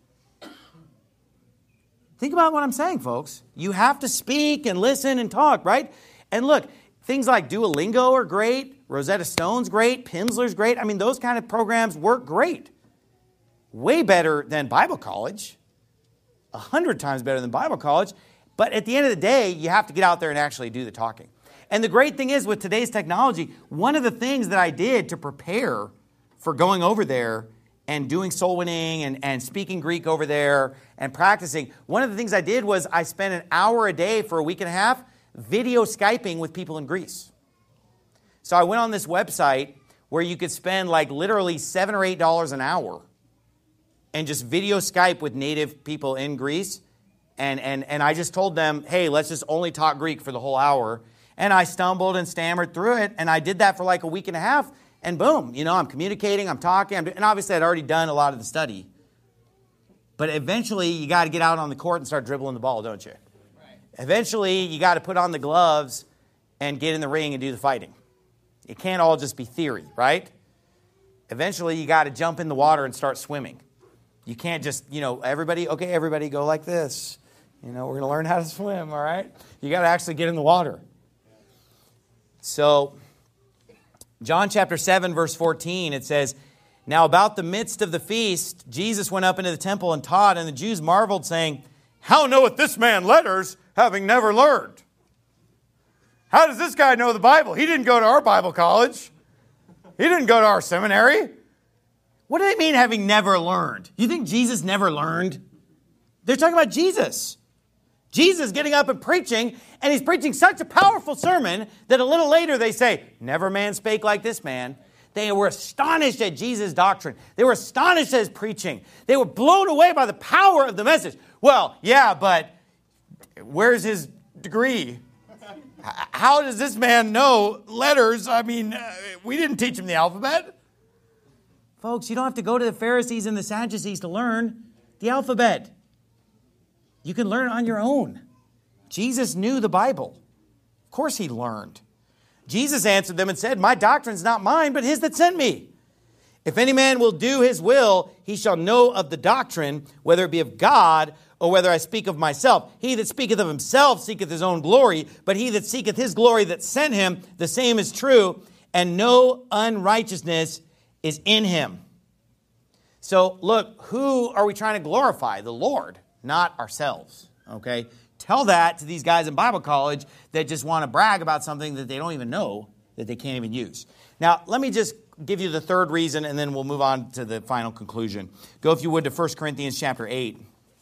Think about what I'm saying, folks. You have to speak and listen and talk, right? And look, things like Duolingo are great. Rosetta Stone's great. Pimsleur's great. I mean, those kind of programs work great. Way better than Bible college. 100 times better than Bible college. But at the end of the day, you have to get out there and actually do the talking. And the great thing is with today's technology, one of the things that I did to prepare for going over there and doing soul winning and speaking Greek over there and practicing, one of the things I did was I spent an hour a day for a week and a half video Skyping with people in Greece. So I went on this website where you could spend like literally $7 or $8 an hour and just video Skype with native people in Greece. And I just told them, hey, let's just only talk Greek for the whole hour. And I stumbled and stammered through it. And I did that for like a week and a half. And boom, I'm communicating, I'm talking. And obviously I'd already done a lot of the study. But eventually you got to get out on the court and start dribbling the ball, don't you? Right. Eventually you got to put on the gloves and get in the ring and do the fighting. It can't all just be theory, right? Eventually you got to jump in the water and start swimming. You can't just, everybody go like this. We're going to learn how to swim, all right? You got to actually get in the water. So, John chapter 7, verse 14, it says, now about the midst of the feast, Jesus went up into the temple and taught, and the Jews marveled, saying, how knoweth this man letters, having never learned? How does this guy know the Bible? He didn't go to our Bible college. He didn't go to our seminary. What do they mean, having never learned? You think Jesus never learned? They're talking about Jesus. Jesus getting up and preaching, and he's preaching such a powerful sermon that a little later they say, never man spake like this man. They were astonished at Jesus' doctrine. They were astonished at his preaching. They were blown away by the power of the message. Well, yeah, but where's his degree? How does this man know letters? I mean, we didn't teach him the alphabet. Folks, you don't have to go to the Pharisees and the Sadducees to learn the alphabet. You can learn it on your own. Jesus knew the Bible. Of course he learned. Jesus answered them and said, my doctrine is not mine, but his that sent me. If any man will do his will, he shall know of the doctrine, whether it be of God or whether I speak of myself. He that speaketh of himself seeketh his own glory, but he that seeketh his glory that sent him, the same is true, and no unrighteousness is in him. So look, who are we trying to glorify? The Lord, not ourselves. Okay? Tell that to these guys in Bible college that just want to brag about something that they don't even know, that they can't even use. Now, let me just give you the third reason, and then we'll move on to the final conclusion. Go, if you would, to 1 Corinthians chapter 8.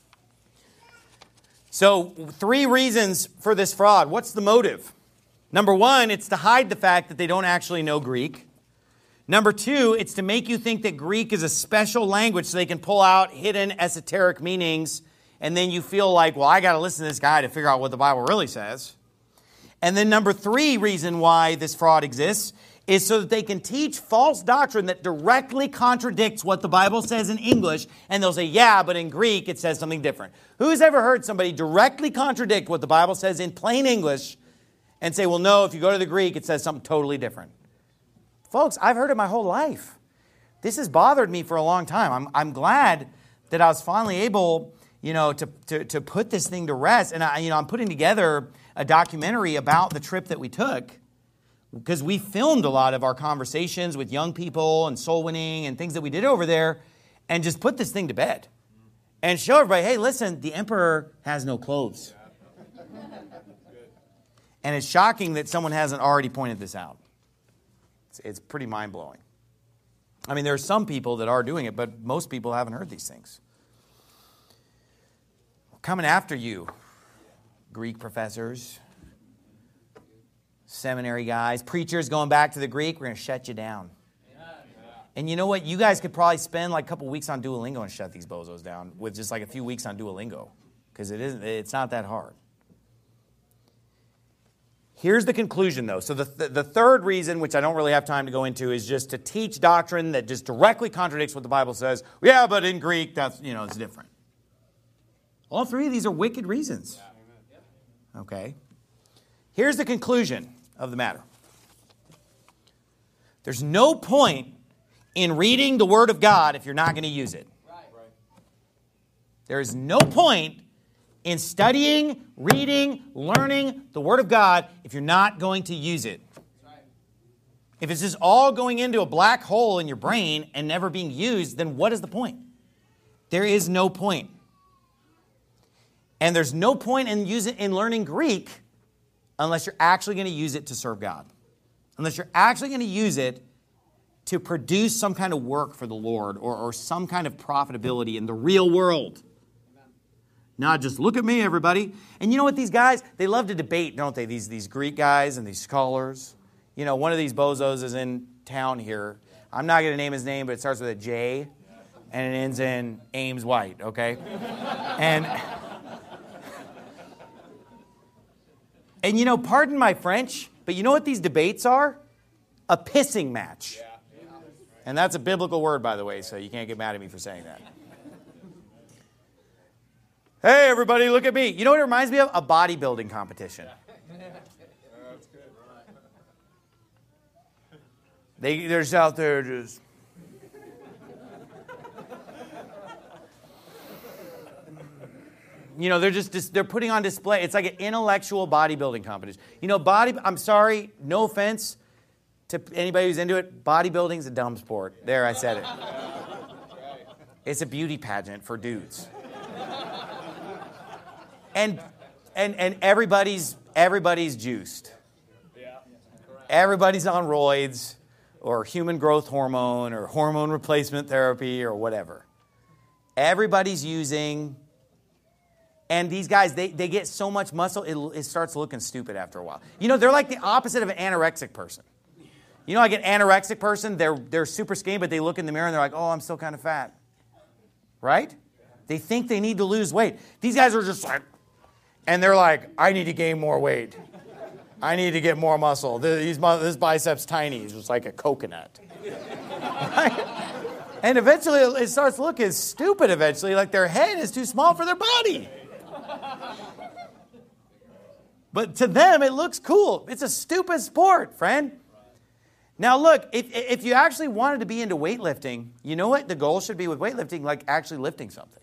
So, 3 reasons for this fraud. What's the motive? Number 1, it's to hide the fact that they don't actually know Greek. Number 2, it's to make you think that Greek is a special language so they can pull out hidden esoteric meanings, and then you feel like, well, I got to listen to this guy to figure out what the Bible really says. And then number 3 reason why this fraud exists is so that they can teach false doctrine that directly contradicts what the Bible says in English, and they'll say, yeah, but in Greek it says something different. Who's ever heard somebody directly contradict what the Bible says in plain English and say, well, no, if you go to the Greek, it says something totally different? Folks, I've heard it my whole life. This has bothered me for a long time. I'm glad that I was finally able, to put this thing to rest. And I'm putting together a documentary about the trip that we took, because we filmed a lot of our conversations with young people and soul winning and things that we did over there, and just put this thing to bed and show everybody, hey, listen, the emperor has no clothes. And it's shocking that someone hasn't already pointed this out. It's pretty mind-blowing. I mean, there are some people that are doing it, but most people haven't heard these things. We're coming after you, Greek professors, seminary guys, preachers going back to the Greek. We're going to shut you down. And you know what? You guys could probably spend like a couple weeks on Duolingo and shut these bozos down with just like a few weeks on Duolingo, because it's not that hard. Here's the conclusion, though. So the third reason, which I don't really have time to go into, is just to teach doctrine that just directly contradicts what the Bible says. Yeah, but in Greek, that's, it's different. All three of these are wicked reasons. Okay. Here's the conclusion of the matter. There's no point in reading the Word of God if you're not going to use it. There is no point in studying, reading, learning the Word of God if you're not going to use it. If it's just all going into a black hole in your brain and never being used, then what is the point? There is no point. And there's no point in learning Greek unless you're actually going to use it to serve God. Unless you're actually going to use it to produce some kind of work for the Lord or some kind of profitability in the real world. Not just look at me, everybody. And you know what, these guys, they love to debate, don't they? These Greek guys and these scholars. One of these bozos is in town here. I'm not going to name his name, but it starts with a J, and it ends in Ames White, okay? And pardon my French, but you know what these debates are? A pissing match. And that's a biblical word, by the way, so you can't get mad at me for saying that. Hey, everybody, look at me. You know what it reminds me of? A bodybuilding competition. They're just out there just... they're putting on display. It's like an intellectual bodybuilding competition. I'm sorry, no offense to anybody who's into it. Bodybuilding's a dumb sport. There, I said it. It's a beauty pageant for dudes. And everybody's juiced. Everybody's on roids or human growth hormone or hormone replacement therapy or whatever. Everybody's using... And these guys, they get so much muscle, it starts looking stupid after a while. They're like the opposite of an anorexic person. Like an anorexic person, they're super skinny, but they look in the mirror and they're like, oh, I'm still kind of fat. Right? They think they need to lose weight. These guys are just like, and they're like, I need to gain more weight. I need to get more muscle. This bicep's tiny. It's just like a coconut. Right? And eventually it starts looking stupid eventually, like their head is too small for their body. But to them, it looks cool. It's a stupid sport, friend. Now, look, if you actually wanted to be into weightlifting, you know what the goal should be with weightlifting? Like actually lifting something.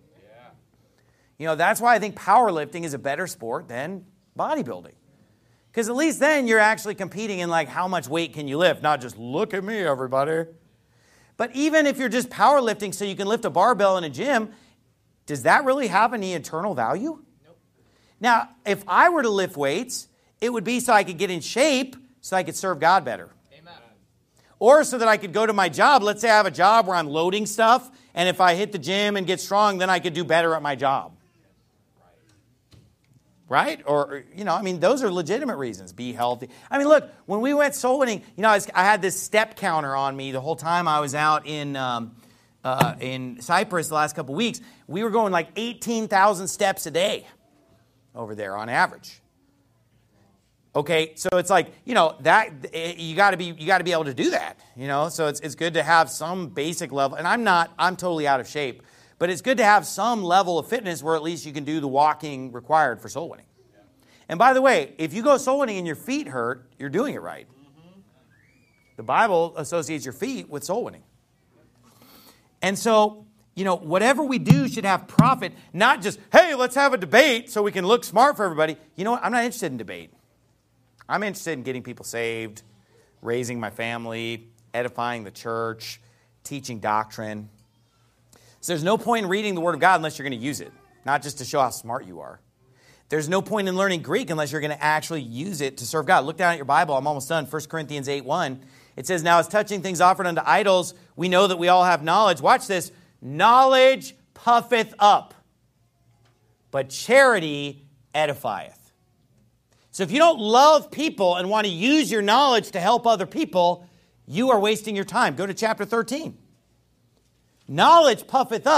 That's why I think powerlifting is a better sport than bodybuilding. Because at least then you're actually competing in like how much weight can you lift, not just look at me, everybody. But even if you're just powerlifting so you can lift a barbell in a gym, does that really have any eternal value? Nope. Now, if I were to lift weights, it would be so I could get in shape so I could serve God better. Amen. Or so that I could go to my job. Let's say I have a job where I'm loading stuff, and if I hit the gym and get strong, then I could do better at my job. Right? Or, those are legitimate reasons. Be healthy. Look, when we went soul winning, I had this step counter on me the whole time I was out in Cyprus the last couple weeks. We were going like 18,000 steps a day over there on average. Okay, so it's like, that you got to be able to do that, So it's good to have some basic level. And I'm totally out of shape. But it's good to have some level of fitness where at least you can do the walking required for soul winning. Yeah. And by the way, if you go soul winning and your feet hurt, you're doing it right. Mm-hmm. The Bible associates your feet with soul winning. And so, whatever we do should have profit, not just, hey, let's have a debate so we can look smart for everybody. You know what? I'm not interested in debate. I'm interested in getting people saved, raising my family, edifying the church, teaching doctrine. So there's no point in reading the Word of God unless you're going to use it, not just to show how smart you are. There's no point in learning Greek unless you're going to actually use it to serve God. Look down at your Bible. I'm almost done. 1 Corinthians 8:1. It says, now as touching things offered unto idols, we know that we all have knowledge. Watch this. Knowledge puffeth up, but charity edifieth. So if you don't love people and want to use your knowledge to help other people, you are wasting your time. Go to chapter 13. Knowledge puffeth up,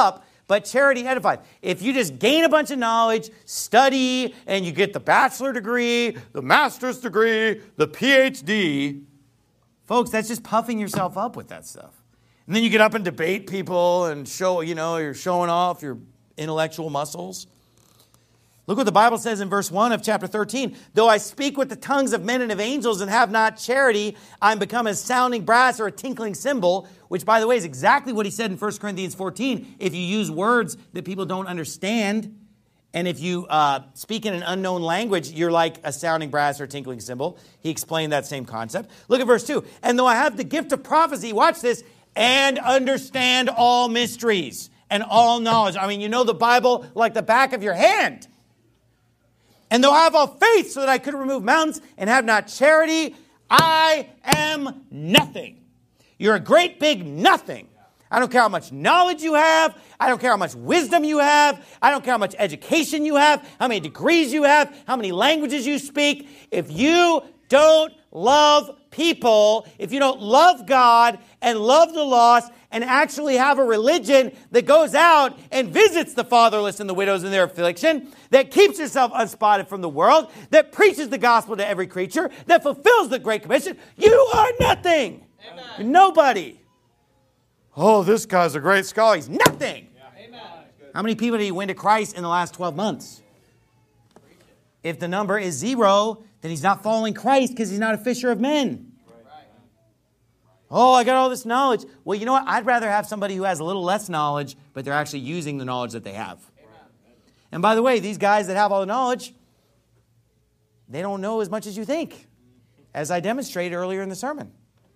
but charity edifies. If you just gain a bunch of knowledge, study, and you get the bachelor degree, the master's degree, the PhD, folks, that's just puffing yourself up with that stuff. And then you get up and debate people and show, you're showing off your intellectual muscles. Look what the Bible says in verse 1 of chapter 13. Though I speak with the tongues of men and of angels and have not charity, I'm become as sounding brass or a tinkling cymbal, which, by the way, is exactly what he said in 1 Corinthians 14. If you use words that people don't understand, and if you speak in an unknown language, you're like a sounding brass or a tinkling cymbal. He explained that same concept. Look at verse 2. And though I have the gift of prophecy, watch this, and understand all mysteries and all knowledge. I mean, you know the Bible like the back of your hand. And though I have all faith so that I could remove mountains and have not charity, I am nothing. You're a great big nothing. I don't care how much knowledge you have. I don't care how much wisdom you have. I don't care how much education you have, how many degrees you have, how many languages you speak. If you don't love people, if you don't love God and love the lost and actually have a religion that goes out and visits the fatherless and the widows in their affliction, that keeps yourself unspotted from the world, that preaches the gospel to every creature, that fulfills the Great Commission, you are nothing. Amen. You're nobody. Oh, this guy's a great scholar. He's nothing. Yeah. How many people did he win to Christ in the last 12 months? If the number is 0, then he's not following Christ because he's not a fisher of men. Oh, I got all this knowledge. Well, you know what? I'd rather have somebody who has a little less knowledge, but they're actually using the knowledge that they have. Amen. And by the way, these guys that have all the knowledge, they don't know as much as you think, as I demonstrated earlier in the sermon.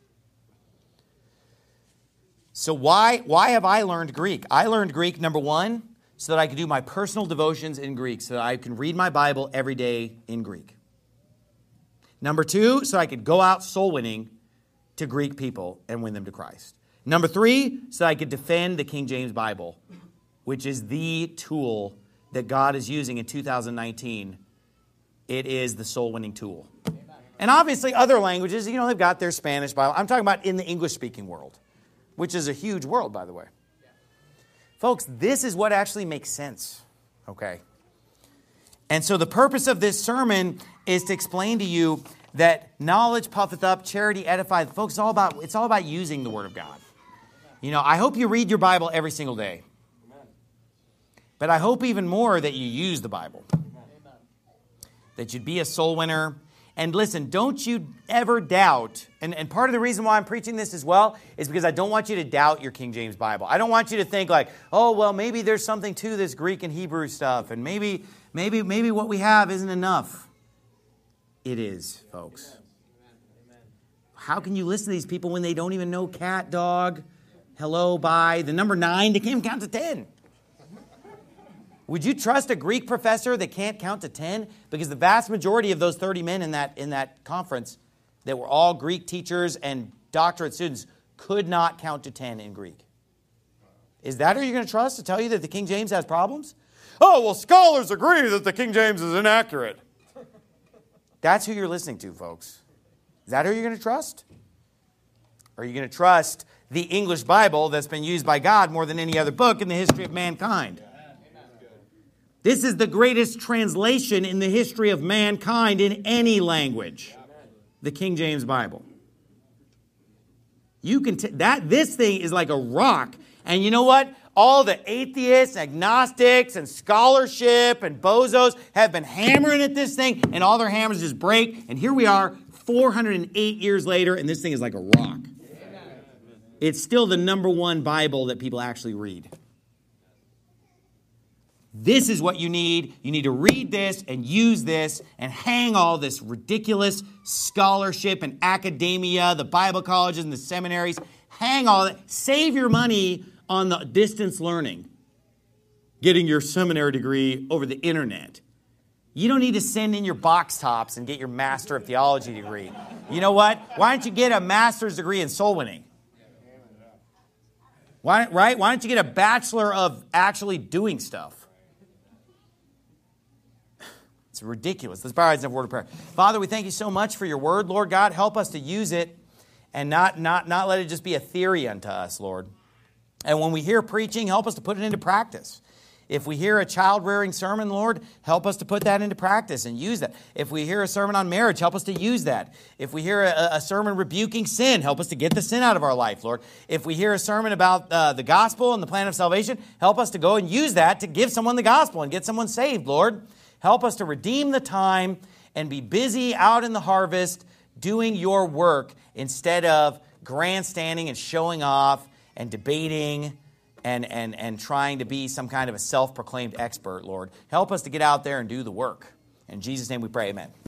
So why have I learned Greek? I learned Greek, number one, so that I could do my personal devotions in Greek, so that I can read my Bible every day in Greek. Number two, so I could go out soul winning to Greek people and win them to Christ. Number three, so I could defend the King James Bible, which is the tool that God is using in 2019. It is the soul-winning tool. Amen. And obviously other languages, they've got their Spanish Bible. I'm talking about in the English-speaking world, which is a huge world, by the way. Yeah. Folks, this is what actually makes sense, okay? And so the purpose of this sermon is to explain to you that knowledge puffeth up, charity edifieth. Folks, it's all about using the Word of God. I hope you read your Bible every single day. But I hope even more that you use the Bible. That you'd be a soul winner. And listen, don't you ever doubt, and part of the reason why I'm preaching this as well is because I don't want you to doubt your King James Bible. I don't want you to think like, oh, well, maybe there's something to this Greek and Hebrew stuff, and maybe what we have isn't enough. It is, folks. How can you listen to these people when they don't even know cat, dog, hello, bye, the number 9, they can't even count to 10? Would you trust a Greek professor that can't count to 10? Because the vast majority of those 30 men in that conference that were all Greek teachers and doctorate students could not count to 10 in Greek. Is that who you're going to trust to tell you that the King James has problems? Oh, well, scholars agree that the King James is inaccurate. That's who you're listening to, folks. Is that who you're going to trust? Or are you going to trust the English Bible that's been used by God more than any other book in the history of mankind? This is the greatest translation in the history of mankind in any language. The King James Bible. You can this thing is like a rock. And you know what? All the atheists, agnostics, and scholarship and bozos have been hammering at this thing, and all their hammers just break. And here we are, 408 years later, and this thing is like a rock. It's still the number one Bible that people actually read. This is what you need. You need to read this and use this and hang all this ridiculous scholarship and academia, the Bible colleges and the seminaries. Hang all that. Save your money on the distance learning. Getting your seminary degree over the internet. You don't need to send in your box tops and get your Master of Theology degree. You know what? Why don't you get a master's degree in soul winning? Why don't you get a bachelor of actually doing stuff? It's ridiculous. Let's bow our heads in a word of prayer. Father, we thank you so much for your word. Lord God, help us to use it and not let it just be a theory unto us, Lord. And when we hear preaching, help us to put it into practice. If we hear a child-rearing sermon, Lord, help us to put that into practice and use that. If we hear a sermon on marriage, help us to use that. If we hear a sermon rebuking sin, help us to get the sin out of our life, Lord. If we hear a sermon about the gospel and the plan of salvation, help us to go and use that to give someone the gospel and get someone saved, Lord. Help us to redeem the time and be busy out in the harvest doing your work instead of grandstanding and showing off and debating and trying to be some kind of a self-proclaimed expert, Lord. Help us to get out there and do the work. In Jesus' name we pray, amen.